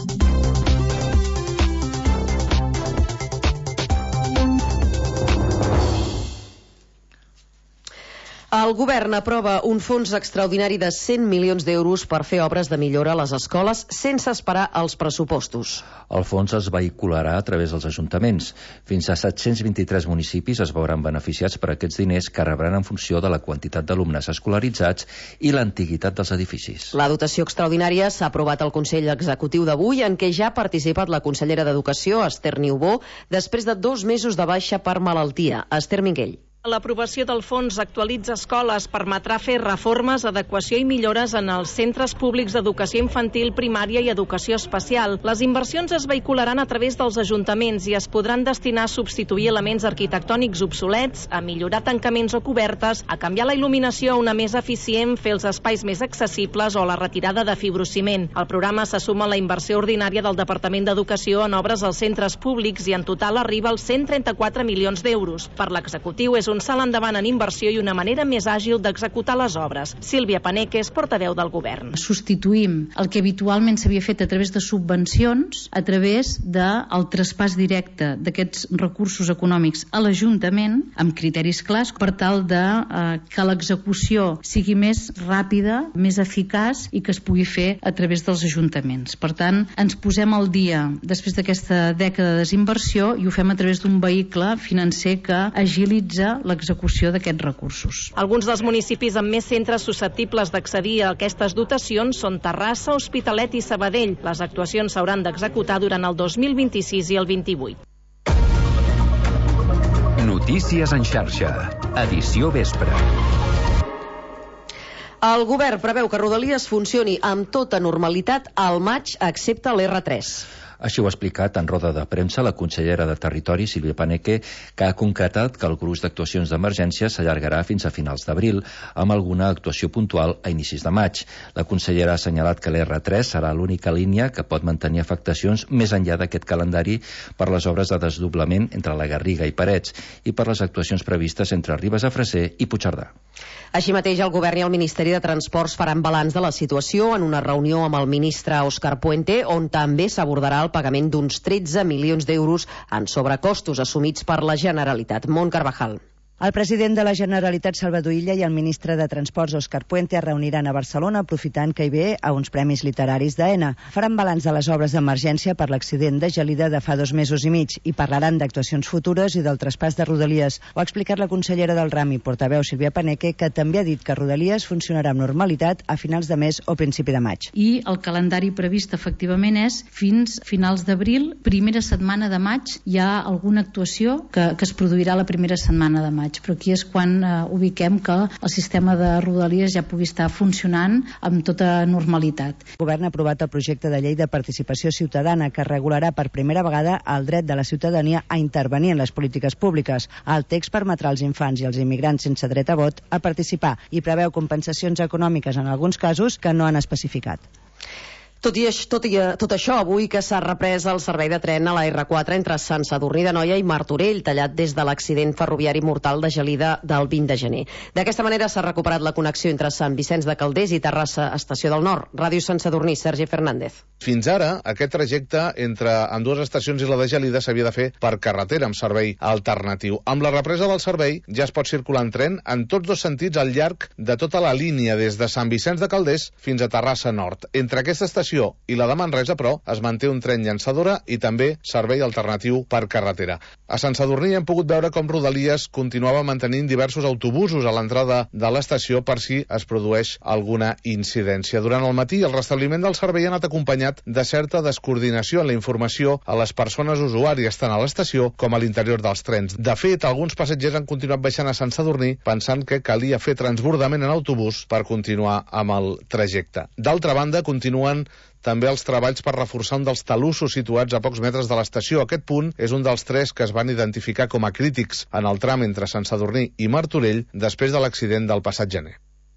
El govern aprova un fons extraordinari de 100 milions d'euros per fer obres de millora a les escoles sense esperar els pressupostos. El fons es vehicularà a través dels ajuntaments. Fins a 723 municipis es veuran beneficiats per aquests diners que rebran en funció de la quantitat d'alumnes escolaritzats i l'antiguitat dels edificis. La dotació extraordinària s'ha aprovat al Consell Executiu d'avui, en què ja ha participat la consellera d'Educació, Esther Niubó, després de 2 mesos de baixa per malaltia. Esther Minguell. L'aprovació del fons Actualitza Escoles permetrà fer reformes, adequació i millores en els centres públics d'educació infantil, primària i educació especial. Les inversions es vehicularan a través dels ajuntaments i es podran destinar a substituir elements arquitectònics obsolets, a millorar tancaments o cobertes, a canviar la il·luminació a una més eficient, fer els espais més accessibles o la retirada de fibrociment. El programa se suma a la inversió ordinària del Departament d'Educació en obres als centres públics i en total arriba als 134 milions d'euros. Per l'executiu és un salt endavant en inversió i una manera més àgil d'executar les obres. Sílvia Paneque és portaveu del govern. Substituïm el que habitualment s'havia fet a través de subvencions a través del traspàs directe d'aquests recursos econòmics a l'Ajuntament amb criteris clars per tal de que l'execució sigui més ràpida, més eficaç i que es pugui fer a través dels ajuntaments. Per tant, ens posem al dia després d'aquesta dècada de desinversió i ho fem a través d'un vehicle financer que agilitza l'execució d'aquests recursos. Alguns dels municipis amb més centres susceptibles d'accedir a aquestes dotacions són Terrassa, Hospitalet i Sabadell. Les actuacions s'hauran d'executar durant el 2026 i el 28. Notícies en xarxa, edició vespre. El govern preveu que Rodalies funcioni amb tota normalitat al maig, excepte l'R3. Així ho ha explicat en roda de premsa la consellera de Territori, Sílvia Paneque, que ha concretat que el gruix d'actuacions d'emergència s'allargarà fins a finals d'abril, amb alguna actuació puntual a inicis de maig. La consellera ha assenyalat que l'R3 serà l'única línia que pot mantenir afectacions més enllà d'aquest calendari per les obres de desdoblament entre la Garriga i Parets i per les actuacions previstes entre Ribes a Freser i Puigcerdà. Així mateix, el govern i el Ministeri de Transports faran balanç de la situació en una reunió amb el ministre Òscar Puente, on també s'abordarà el pagament d'uns 13 milions d'euros en sobrecostos assumits per la Generalitat. Mont Carvajal. El president de la Generalitat, Salvador Illa, i el ministre de Transports, Òscar Puente, es reuniran a Barcelona aprofitant que hi ve a uns premis literaris d'AENA. Faran balanç de les obres d'emergència per l'accident de Gelida de fa 2 mesos i mig i parlaran d'actuacions futures i del traspàs de Rodalies. Ho ha explicat la consellera del ram i portaveu Sílvia Paneque, que també ha dit que Rodalies funcionarà amb normalitat a finals de mes o principi de maig. I el calendari previst efectivament és fins finals d'abril, primera setmana de maig, hi ha alguna actuació que es produirà la primera setmana de maig. maig, però aquí és quan ubiquem que el sistema de Rodalies ja pugui estar funcionant amb tota normalitat. El govern ha aprovat el projecte de llei de participació ciutadana que regularà per primera vegada el dret de la ciutadania a intervenir en les polítiques públiques. El text permetrà als infants i als immigrants sense dret a vot a participar i preveu compensacions econòmiques en alguns casos que no han especificat. Tot això, avui que s'ha reprès el servei de tren a la R4 entre Sant Sadurní d'Anoia i Martorell, tallat des de l'accident ferroviari mortal de Gelida del 20 de gener. D'aquesta manera s'ha recuperat la connexió entre Sant Vicenç de Calders i Terrassa, Estació del Nord. Ràdio Sant Sadurní, Sergi Fernández. Fins ara, aquest trajecte entre ambdues estacions i la de Gelida s'havia de fer per carretera amb servei alternatiu. Amb la represa del servei ja es pot circular en tren en tots dos sentits al llarg de tota la línia des de Sant Vicenç de Calders fins a Terrassa Nord. Entre aquesta estació i la de Manresa, però, es manté un tren llançadora i també servei alternatiu per carretera. A Sant Sadurní hem pogut veure com Rodalies continuava mantenint diversos autobusos a l'entrada de l'estació per si es produeix alguna incidència. Durant el matí, el restabliment del servei ha anat acompanyat de certa descoordinació en la informació a les persones usuàries tant a l'estació com a l'interior dels trens. De fet, alguns passatgers han continuat baixant a Sant Sadurní pensant que calia fer transbordament en autobús per continuar amb el trajecte. D'altra banda, continuen també els treballs per reforçar un dels talussos situats a pocs metres de l'estació. Aquest punt és un dels 3 que es van identificar com a crítics en el tram entre Sant Sadurní i Martorell després de l'accident del passat gener.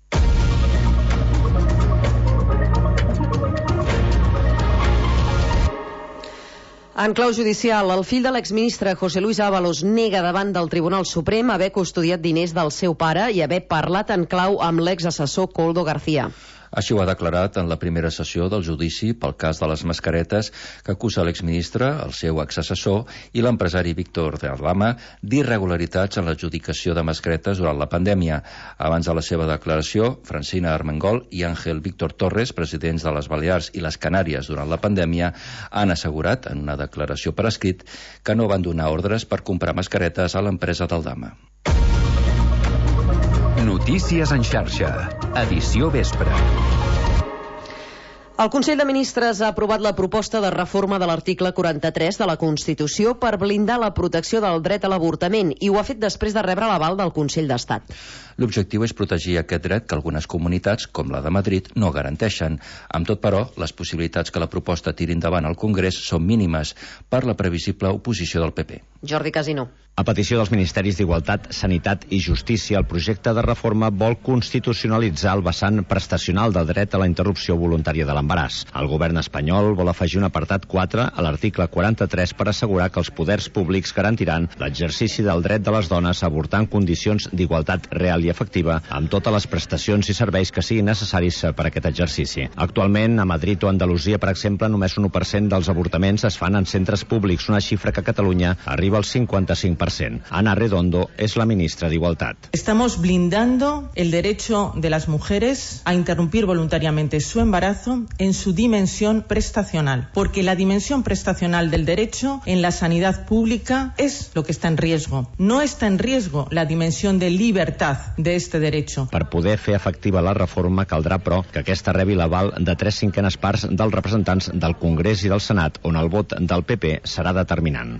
En clau judicial, el fill de l'exministre José Luis Ábalos nega davant del Tribunal Suprem haver custodiat diners del seu pare i haver parlat en clau amb l'exassessor Koldo García. Així ho ha declarat en la primera sessió del judici pel cas de les mascaretes que acusa l'exministre, el seu exassessor i l'empresari Víctor de Aldama d'irregularitats en l'adjudicació de mascaretes durant la pandèmia. Abans de la seva declaració, Francina Armengol i Ángel Víctor Torres, presidents de les Balears i les Canàries durant la pandèmia, han assegurat en una declaració per escrit que no van donar ordres per comprar mascaretes a l'empresa d'Aldama. Notícies en xarxa, edició vespre. El Consell de Ministres ha aprovat la proposta de reforma de l'article 43 de la Constitució per blindar la protecció del dret a l'avortament i ho ha fet després de rebre l'aval del Consell d'Estat. L'objectiu és protegir aquest dret que algunes comunitats, com la de Madrid, no garanteixen. Amb tot, però, les possibilitats que la proposta tiri endavant al Congrés són mínimes per la previsible oposició del PP. Jordi Casino. A petició dels Ministeris d'Igualtat, Sanitat i Justícia, el projecte de reforma vol constitucionalitzar el vessant prestacional del dret a la interrupció voluntària de l'embaràs. El govern espanyol vol afegir un apartat 4 a l'article 43 per assegurar que els poders públics garantiran l'exercici del dret de les dones a avortar en condicions d'igualtat real i efectiva amb totes les prestacions i serveis que siguin necessaris per a aquest exercici. Actualment, a Madrid o Andalusia, per exemple, només un 1% dels avortaments es fan en centres públics, una xifra que a Catalunya arriba al 55%. Ana Redondo es la ministra de Igualdad. Estamos blindando el derecho de las mujeres a interrumpir voluntariamente su embarazo en su dimensión prestacional, porque la dimensión prestacional del derecho en la sanidad pública es lo que está en riesgo. No está en riesgo la dimensión de libertad de este derecho. Per poder fer efectiva la reforma caldrà, però, que aquesta rebi l'aval de 3/5 parts dels representants del Congrés i del Senat, on el vot del PP serà determinant.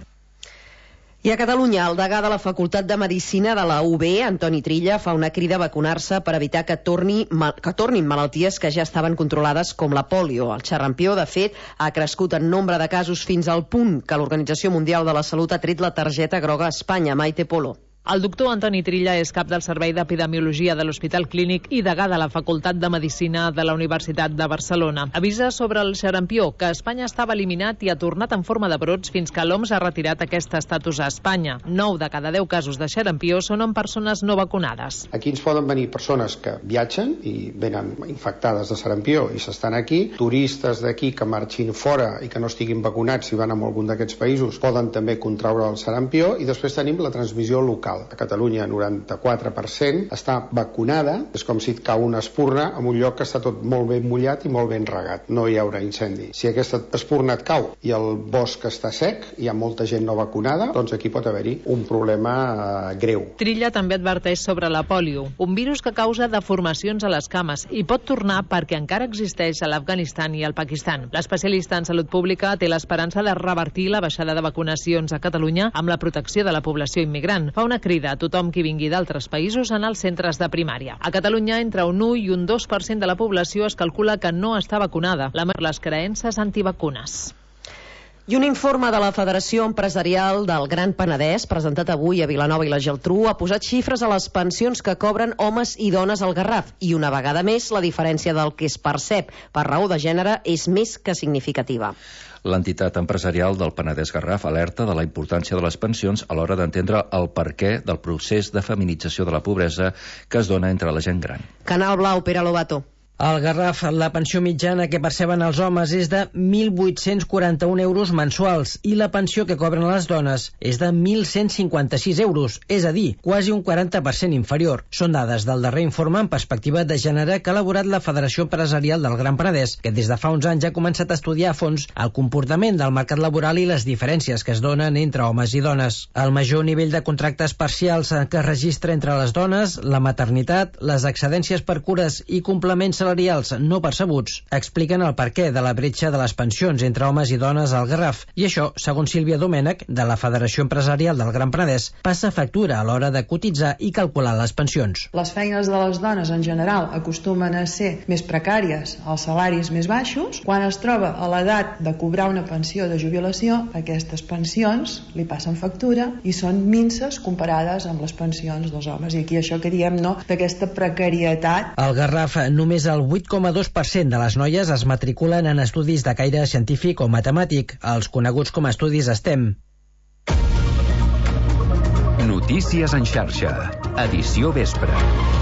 I a Catalunya, el degà de la Facultat de Medicina de la UB, Antoni Trilla, fa una crida a vacunar-se per evitar que tornin malalties que ja estaven controlades com la pòlio. El xarrampió, de fet, ha crescut en nombre de casos fins al punt que l'Organització Mundial de la Salut ha tret la targeta groga a Espanya. Maite Polo. El doctor Antoni Trilla és cap del Servei d'Epidemiologia de l'Hospital Clínic i degà de la Facultat de Medicina de la Universitat de Barcelona. Avisa sobre el xarampió, que Espanya estava eliminat i ha tornat en forma de brots fins que l'OMS ha retirat aquest estatus a Espanya. 9 de cada 10 casos de xarampió són en persones no vacunades. Aquí ens poden venir persones que viatgen i venen infectades de xarampió i s'estan aquí, turistes d'aquí que marxin fora i que no estiguin vacunats si van a algun d'aquests països poden també contraure el xarampió i després tenim la transmissió local. A Catalunya 94% està vacunada, és com si et cau una espurna en un lloc que està tot molt ben mullat i molt ben regat, no hi haurà incendi. Si aquesta espurna et cau i el bosc està sec, hi ha molta gent no vacunada, doncs aquí pot haver-hi un problema greu. Trilla també adverteix sobre la pòlio, un virus que causa deformacions a les cames i pot tornar perquè encara existeix a l'Afganistan i al Pakistan. L'especialista en salut pública té l'esperança de revertir la baixada de vacunacions a Catalunya amb la protecció de la població immigrant. Fa una crida a tothom qui vingui d'altres països en els centres de primària. A Catalunya, entre un 1 i un 2% de la població es calcula que no està vacunada, les creences antivacunes. I un informe de la Federació Empresarial del Gran Penedès, presentat avui a Vilanova i la Geltrú, ha posat xifres a les pensions que cobren homes i dones al Garraf. I una vegada més, la diferència del que es percep per raó de gènere és més que significativa. L'entitat empresarial del Penedès Garraf alerta de la importància de les pensions a l'hora d'entendre el perquè del procés de feminització de la pobresa que es dona entre la gent gran. Canal Blau, Pere Lobato. Al Garraf, la pensió mitjana que perceben els homes és de 1.841 euros mensuals i la pensió que cobren les dones és de 1.156 euros, és a dir, quasi un 40% inferior. Són dades del darrer informe en perspectiva de gènere que ha elaborat la Federació Empresarial del Gran Penedès, que des de fa uns anys ha començat a estudiar a fons el comportament del mercat laboral i les diferències que es donen entre homes i dones. El major nivell de contractes parcials que es registra entre les dones, la maternitat, les excedències per cures i complements salarials no percebuts expliquen el perquè de la bretxa de les pensions entre homes i dones al Garraf. I això, segons Sílvia Domènech, de la Federació Empresarial del Gran Penedès, passa factura a l'hora de cotitzar i calcular les pensions. Les feines de les dones en general acostumen a ser més precàries, als salaris més baixos. Quan es troba a l'edat de cobrar una pensió de jubilació, aquestes pensions li passen factura i són minses comparades amb les pensions dels homes. I aquí això que diem, no?, d'aquesta precarietat. Al Garraf, només el 8,2% de les noies es matriculen en estudis de caire científic o matemàtic, els coneguts com a estudis STEM. Notícies en xarxa, edició vespre.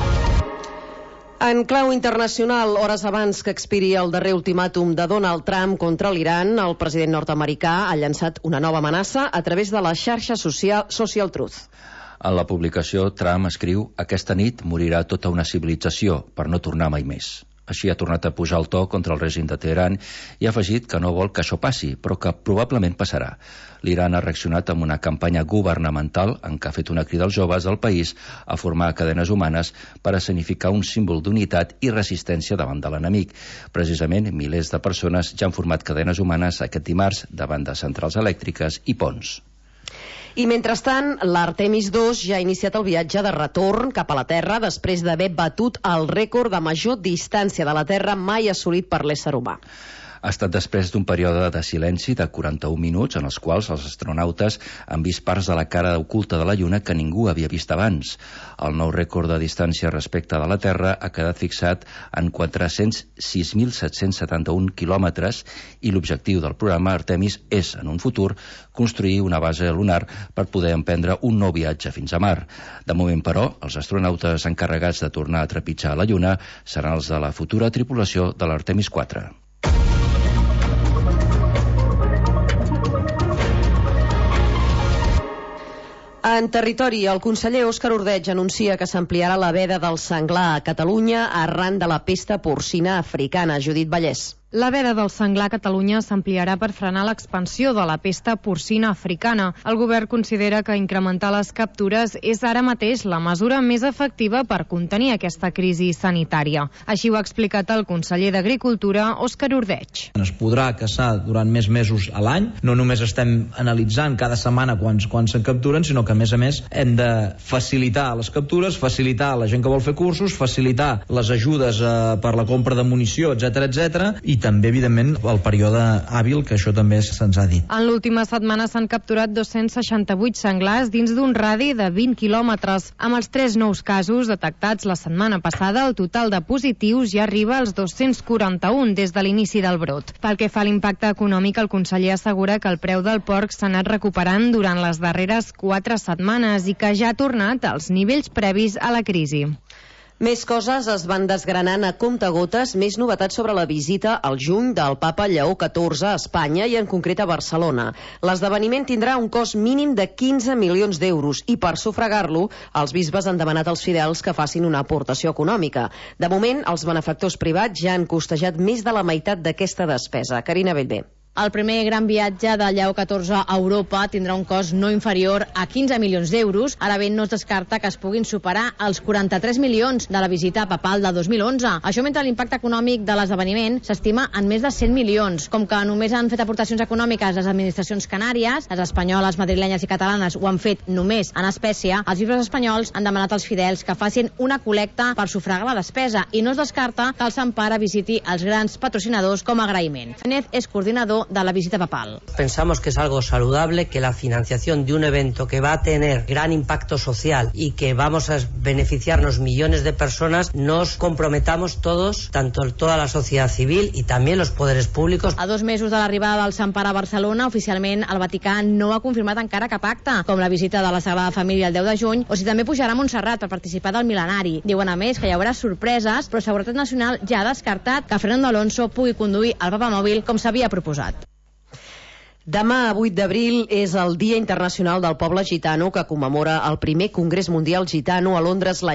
En clau internacional, hores abans que expiri el darrer ultimàtum de Donald Trump contra l'Iran, el president nord-americà ha llançat una nova amenaça a través de la xarxa Social Truth. En la publicació, Trump escriu: aquesta nit morirà tota una civilització per no tornar mai més. Així ha tornat a pujar el to contra el règim de Teheran i ha afegit que no vol que això passi, però que probablement passarà. L'Iran ha reaccionat amb una campanya governamental en què ha fet una crida als joves del país a formar cadenes humanes per escenificar un símbol d'unitat i resistència davant de l'enemic. Precisament, milers de persones ja han format cadenes humanes aquest dimarts davant de centrals elèctriques i ponts. I mentrestant, l'Artemis 2 ja ha iniciat el viatge de retorn cap a la Terra després d'haver batut el rècord de major distància de la Terra mai assolit per l'ésser humà. Ha estat després d'un període de silenci de 41 minuts en els quals els astronautes han vist parts de la cara oculta de la Lluna que ningú havia vist abans. El nou rècord de distància respecte de la Terra ha quedat fixat en 406.771 quilòmetres i l'objectiu del programa Artemis és, en un futur, construir una base lunar per poder emprendre un nou viatge fins a Mar. De moment, però, els astronautes encarregats de tornar a trepitjar la Lluna seran els de la futura tripulació de l'Artemis 4. En territori, el conseller Òscar Ordeig anuncia que s'ampliarà la veda del senglar a Catalunya arran de la pesta porcina africana. Judit Vallès. La veda del senglar a Catalunya s'ampliarà per frenar l'expansió de la pesta porcina africana. El govern considera que incrementar les captures és ara mateix la mesura més efectiva per contenir aquesta crisi sanitària. Així ho ha explicat el conseller d'Agricultura, Òscar Ordeig. Es podrà caçar durant més mesos a l'any. No només estem analitzant cada setmana quan se'n capturen, sinó que, a més, hem de facilitar les captures, facilitar la gent que vol fer cursos, facilitar les ajudes per la compra de munició, etc., i també, evidentment, el període hàbil, que això també se'ns ha dit. En l'última setmana s'han capturat 268 senglars dins d'un radi de 20 quilòmetres. Amb els 3 nous casos detectats la setmana passada, el total de positius ja arriba als 241 des de l'inici del brot. Pel que fa a l'impacte econòmic, el conseller assegura que el preu del porc s'ha anat recuperant durant les darreres 4 setmanes i que ja ha tornat als nivells previs a la crisi. Més coses es van desgranant a comptagotes, més novetats sobre la visita al juny del papa Lleó XIV a Espanya i en concret a Barcelona. L'esdeveniment tindrà un cost mínim de 15 milions d'euros i per sufragar-lo els bisbes han demanat als fidels que facin una aportació econòmica. De moment, els benefactors privats ja han costejat més de la meitat d'aquesta despesa. Carina Bellver. El primer gran viatge de Lleó XIV a Europa tindrà un cost no inferior a 15 milions d'euros. Ara bé, no es descarta que es puguin superar els 43 milions de la visita papal de 2011. Això mentre l'impacte econòmic de l'esdeveniment s'estima en més de 100 milions. Com que només han fet aportacions econòmiques les administracions canàries, les espanyoles, madrilenyes i catalanes ho han fet només en espècie, els bisbes espanyols han demanat als fidels que facin una col·lecta per sufragar la despesa i no es descarta que el Sant Pare visiti els grans patrocinadors com a agraïment. Nez és coordinador de la visita papal. Pensamos que es algo saludable que la financiación de un evento que va a tener gran impacto social y que vamos a beneficiarnos millones de personas, nos comprometamos todos, tanto toda la sociedad civil y también los poderes públicos. A 2 mesos de l'arribada del Sant Pare a Barcelona, oficialment el Vaticà no ha confirmat encara cap acte, com la visita de la Sagrada Família el 10 de juny, o si també pujarà a Montserrat per participar del mil·lenari. Diuen a més que hi haurà sorpreses, però Seguretat Nacional ja ha descartat que Fernando Alonso pugui conduir el papamòbil com s'havia proposat. Demà, 8 d'abril, és el Dia Internacional del Poble Gitano, que commemora el primer Congrés Mundial Gitano a Londres l'any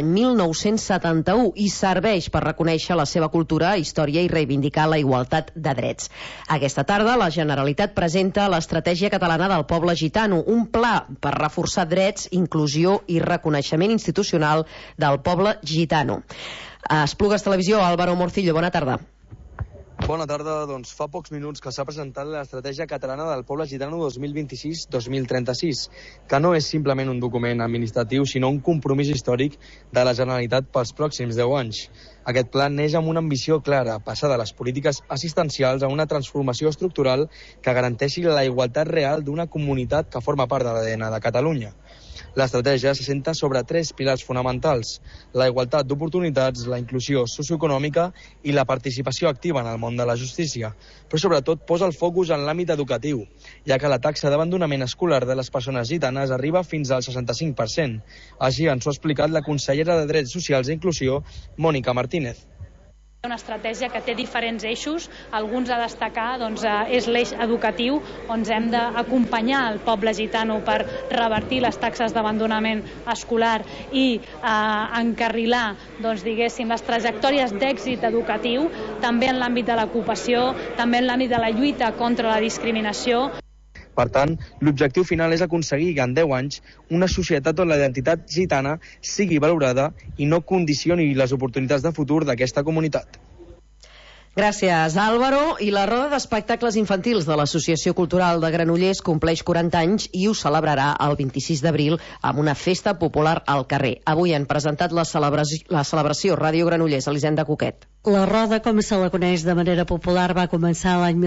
1971 i serveix per reconèixer la seva cultura, història i reivindicar la igualtat de drets. Aquesta tarda, la Generalitat presenta l'Estratègia Catalana del Poble Gitano, un pla per reforçar drets, inclusió i reconeixement institucional del poble gitano. A Esplugues Televisió, Álvaro Morcillo, bona tarda. Bona tarda. Doncs fa pocs minuts que s'ha presentat l'Estratègia Catalana del Poble Gitano 2026-2036, que no és simplement un document administratiu, sinó un compromís històric de la Generalitat pels pròxims 10 anys. Aquest pla neix amb una ambició clara, passar de les polítiques assistencials a una transformació estructural que garanteixi la igualtat real d'una comunitat que forma part de l'ADN de Catalunya. L'estratègia s'assenta sobre 3 pilars fonamentals: la igualtat d'oportunitats, la inclusió socioeconòmica i la participació activa en el món de la justícia. Però sobretot posa el focus en l'àmbit educatiu, ja que la taxa d'abandonament escolar de les persones gitanes arriba fins al 65%. Així ens ho ha explicat la consellera de Drets Socials i Inclusió, Mònica Martínez. Una estratègia que té diferents eixos. Alguns a destacar és l'eix educatiu, on hem d'acompanyar el poble gitano per revertir les taxes d'abandonament escolar i encarrilar les trajectòries d'èxit educatiu, també en l'àmbit de l'ocupació, també en l'àmbit de la lluita contra la discriminació. Per tant, l'objectiu final és aconseguir que en 10 anys una societat on la identitat gitana sigui valorada i no condicioni les oportunitats de futur d'aquesta comunitat. Gràcies, Álvaro. I la roda d'espectacles infantils de l'Associació Cultural de Granollers compleix 40 anys i ho celebrarà el 26 d'abril amb una festa popular al carrer. Avui han presentat la celebració Ràdio Granollers, Elisenda Coquet. La roda, com se la coneix de manera popular, va començar l'any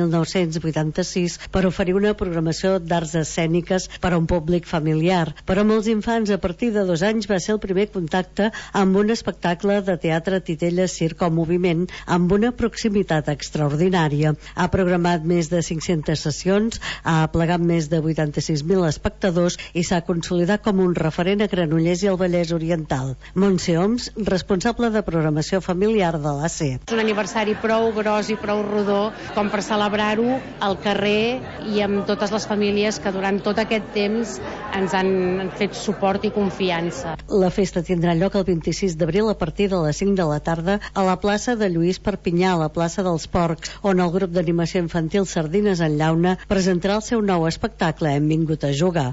1986 per oferir una programació d'arts escèniques per a un públic familiar. Per a molts infants, a partir de 2 anys, va ser el primer contacte amb un espectacle de teatre titelles circ o moviment amb una proximitat extraordinària. Ha programat més de 500 sessions, ha plegat més de 86.000 espectadors i s'ha consolidat com un referent a Granollers i el Vallès Oriental. Montse Oms, responsable de programació familiar de l'AC. És un aniversari prou gros i prou rodó com per celebrar-ho al carrer i amb totes les famílies que durant tot aquest temps ens han fet suport i confiança. La festa tindrà lloc el 26 d'abril a partir de les 5 de la tarda a la plaça de Lluís Perpinyà, a la plaça dels Porcs, on el grup d'animació infantil Sardines en Llauna presentarà el seu nou espectacle Hem vingut a jugar.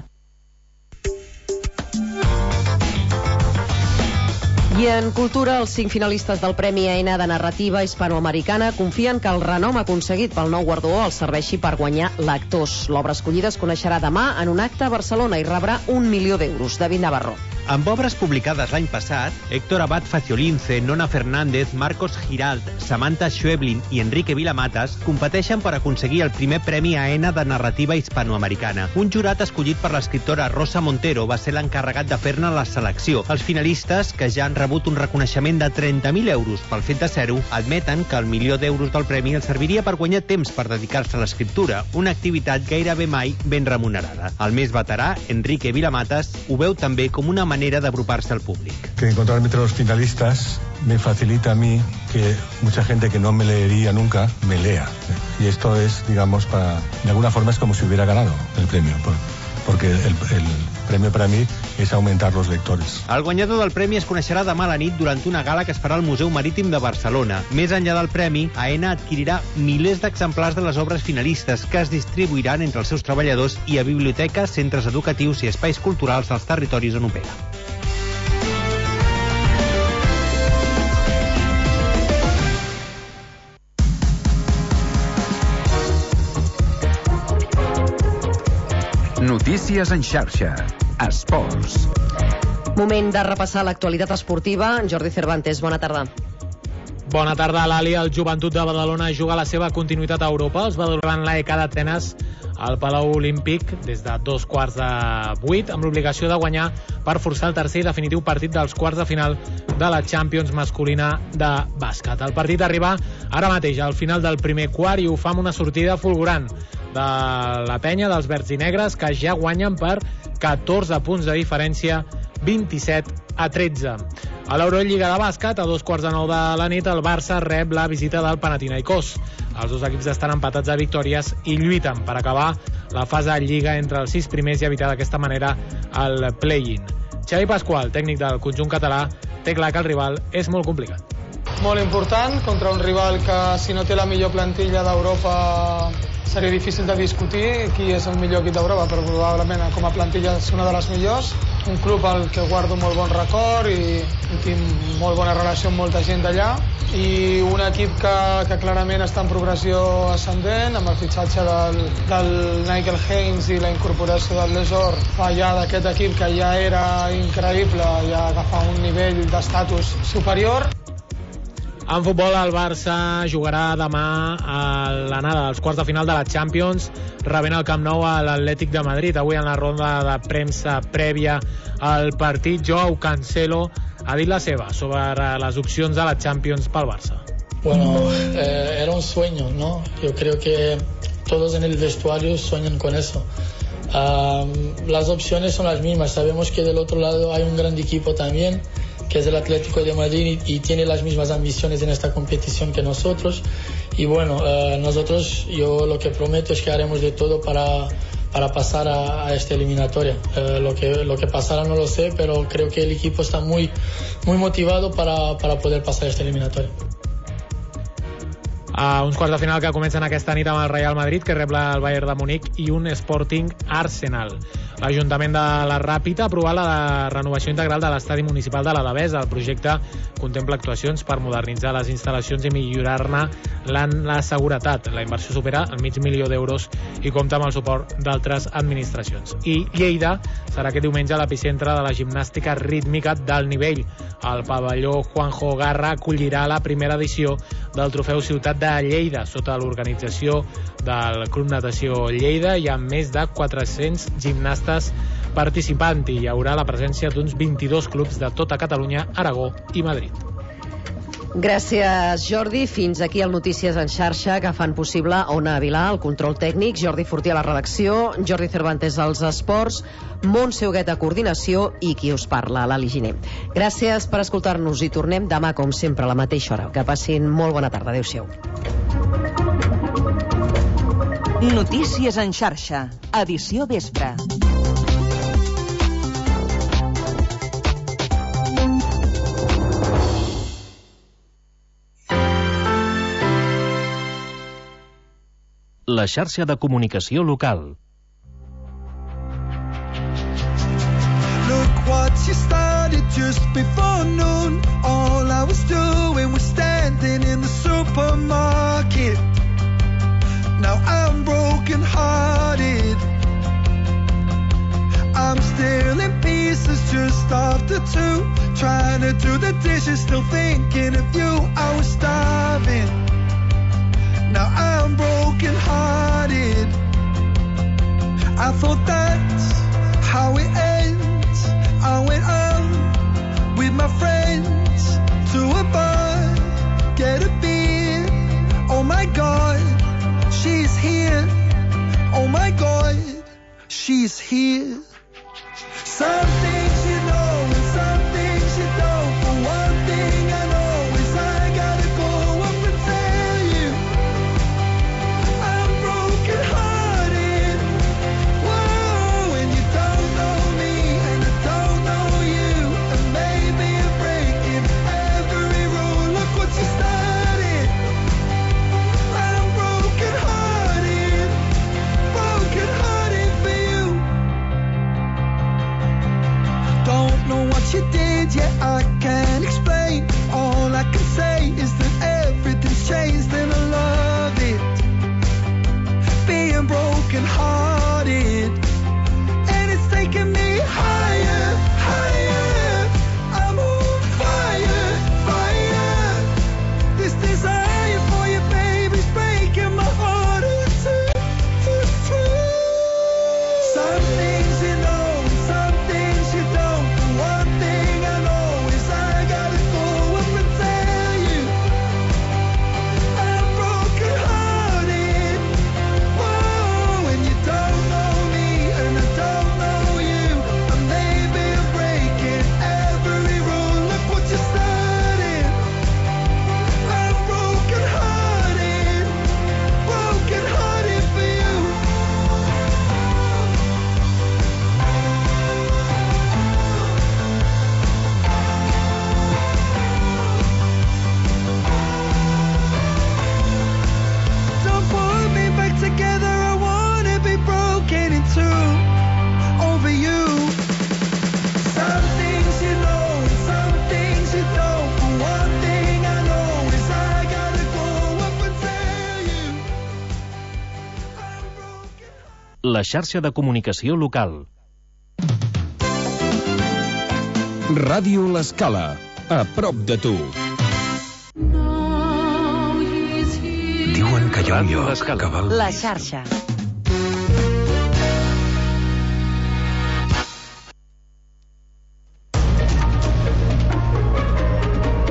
I en cultura, els 5 finalistes del Premi AENA de Narrativa Hispanoamericana confien que el renom aconseguit pel nou guardó els serveixi per guanyar l'actors. L'obra escollida es coneixerà demà en un acte a Barcelona i rebrà 1 milió d'euros. David Navarro. Amb obres publicades l'any passat, Héctor Abad Faciolince, Nona Fernández, Marcos Giralt, Samantha Schweblin i Enrique Vilamatas competeixen per aconseguir el primer Premi AENA de Narrativa Hispanoamericana. Un jurat escollit per l'escriptora Rosa Montero va ser l'encarregat de fer-ne la selecció. Els finalistes, que ja han rebut un reconeixement de 30.000 euros pel fet de ser-ho, admeten que el 1 milió d'euros del premi els serviria per guanyar temps per dedicar-se a l'escriptura, una activitat gairebé mai ben remunerada. El més veterà, Enrique Vilamatas, ho veu també com una manera d'apropar-se al públic. Que encontrarme entre los finalistas me facilita a mí que mucha gente que no me leería nunca me lea. Y esto es, digamos, de alguna forma es como si hubiera ganado el premio, porque el premio para mí es aumentar los lectores. El guanyador del premi es coneixerà demà a la nit durant una gala que es farà al Museu Marítim de Barcelona. Més enllà del premi, AENA adquirirà milers d'exemplars de les obres finalistes que es distribuiran entre els seus treballadors i a biblioteques, centres educatius i espais culturals dels territoris on opera. Notícies en xarxa. Esports. Moment de repassar l'actualitat esportiva. Jordi Cervantes, bona tarda. Bona tarda, Lali. El Joventut de Badalona juga la seva continuïtat a Europa. Els badalonan l'AEK d'Atenes al Palau Olímpic des de 7:45 amb l'obligació de guanyar per forçar el tercer i definitiu partit dels quarts de final de la Champions masculina de bàsquet. El partit arriba ara mateix al final del primer quart i ho fa amb una sortida fulgurant de la penya dels verds i negres, que ja guanyen per 14 punts de diferència, 27-13. A l'Eurolliga de bàsquet, a 9:15 de la nit, el Barça rep la visita del Panathinaikos. Els dos equips estan empatats a victòries i lluiten per acabar la fase de Lliga entre els 6 primers i evitar d'aquesta manera el play-in. Xavi Pasqual, tècnic del conjunt català, té clar que el rival és molt complicat. Molt important, contra un rival que, si no té la millor plantilla d'Europa, seria difícil de discutir qui és el millor equip d'Europa, però probablement com a plantilla és una de les millors. Un club al que guardo molt bon record i tinc molt bona relació amb molta gent d'allà, i un equip que clarament està en progressió ascendent, amb el fitxatge del Nigel Haynes i la incorporació del Lesor allà d'aquest equip que ja era increïble i agafar un nivell d'estatus superior. En futbol, el Barça jugarà demà a l'anada dels quarts de final de la Champions, rebent el Camp Nou a l'Atlètic de Madrid. Avui, en la ronda de premsa prèvia al partit, Joao Cancelo ha dit la seva sobre les opcions de la Champions pel Barça. Bueno, era un sueño, ¿no? Yo creo que todos en el vestuario sueñan con eso. Las opciones son las mismas. Sabemos que del otro lado hay un gran equipo también, que es el Atlético de Madrid, y tiene las mismas ambiciones en esta competición que nosotros. Y bueno, nosotros, yo lo que prometo es que haremos de todo para pasar a esta eliminatoria. Lo que pasará no lo sé, pero creo que el equipo está muy motivado para poder pasar a esta eliminatoria. A uns quarts de final que comencen aquesta nit amb el Real Madrid, que rep el Bayern de Munic, i un Sporting Arsenal. L'Ajuntament de la Ràpita ha aprovat la renovació integral de l'estadi municipal de la Devesa. El projecte contempla actuacions per modernitzar les instal·lacions i millorar-ne la seguretat. La inversió supera el $500.000 d'euros i compta amb el suport d'altres administracions. I Lleida serà aquest diumenge l'epicentre de la gimnàstica rítmica d'alt nivell. El pavelló Juanjo Garra acollirà la primera edició del Trofeu Ciutat de Lleida, sota l'organització del Club Natació Lleida. Hi ha més de 400 gimnastes participant i hi haurà la presència d'uns 22 clubs de tota Catalunya, Aragó i Madrid. Gràcies, Jordi. Fins aquí el Notícies en xarxa, que fan possible Ona Vilà, el control tècnic, Jordi Fortí a la redacció, Jordi Cervantes als esports, Montse Huguet a coordinació i qui us parla, Lali Giner. Gràcies per escoltar-nos i tornem demà, com sempre, a la mateixa hora. Que passin molt bona tarda. Adéu-siau. Notícies en xarxa, edició vespre. La xarxa de comunicació local. Look what you started just before noon. All I was doing was standing in the supermarket. Now I'm broken hearted. I'm still in pieces just after 2. Trying to do the dishes, still thinking of you. I was starving. Now I'm broken hearted. I thought that's how it ends. I went out with my friends to a bar, get a beer. Oh my God, she's here. Oh my God, she's here. Some things you know and some things you don't. But one thing I know is I gotta go up and tell you I'm broken hearted. Whoa, and you tried, yet I can't explain. All I can say is that everything's changed and I love it. Being broken hearted, and it's taking me higher, higher. I'm on fire, fire. This desire for you, baby's breaking my heart into two. Some things you know, some things you don't. One thing I know is I gotta go up and tell you I'm broken hearted. Whoa, and you don't know me and I don't know you, and maybe I'm breaking every rule. Look what you started. I'm broken hearted for you. Don't put me back together, I wanna be broken in two over you. Some things you know, some things you don't. One thing I know is I gotta go up and tell you. La xarxa de comunicació local. Ràdio L'Escala, a prop de tu. Diuen que hi ha un lloc que val... La xarxa.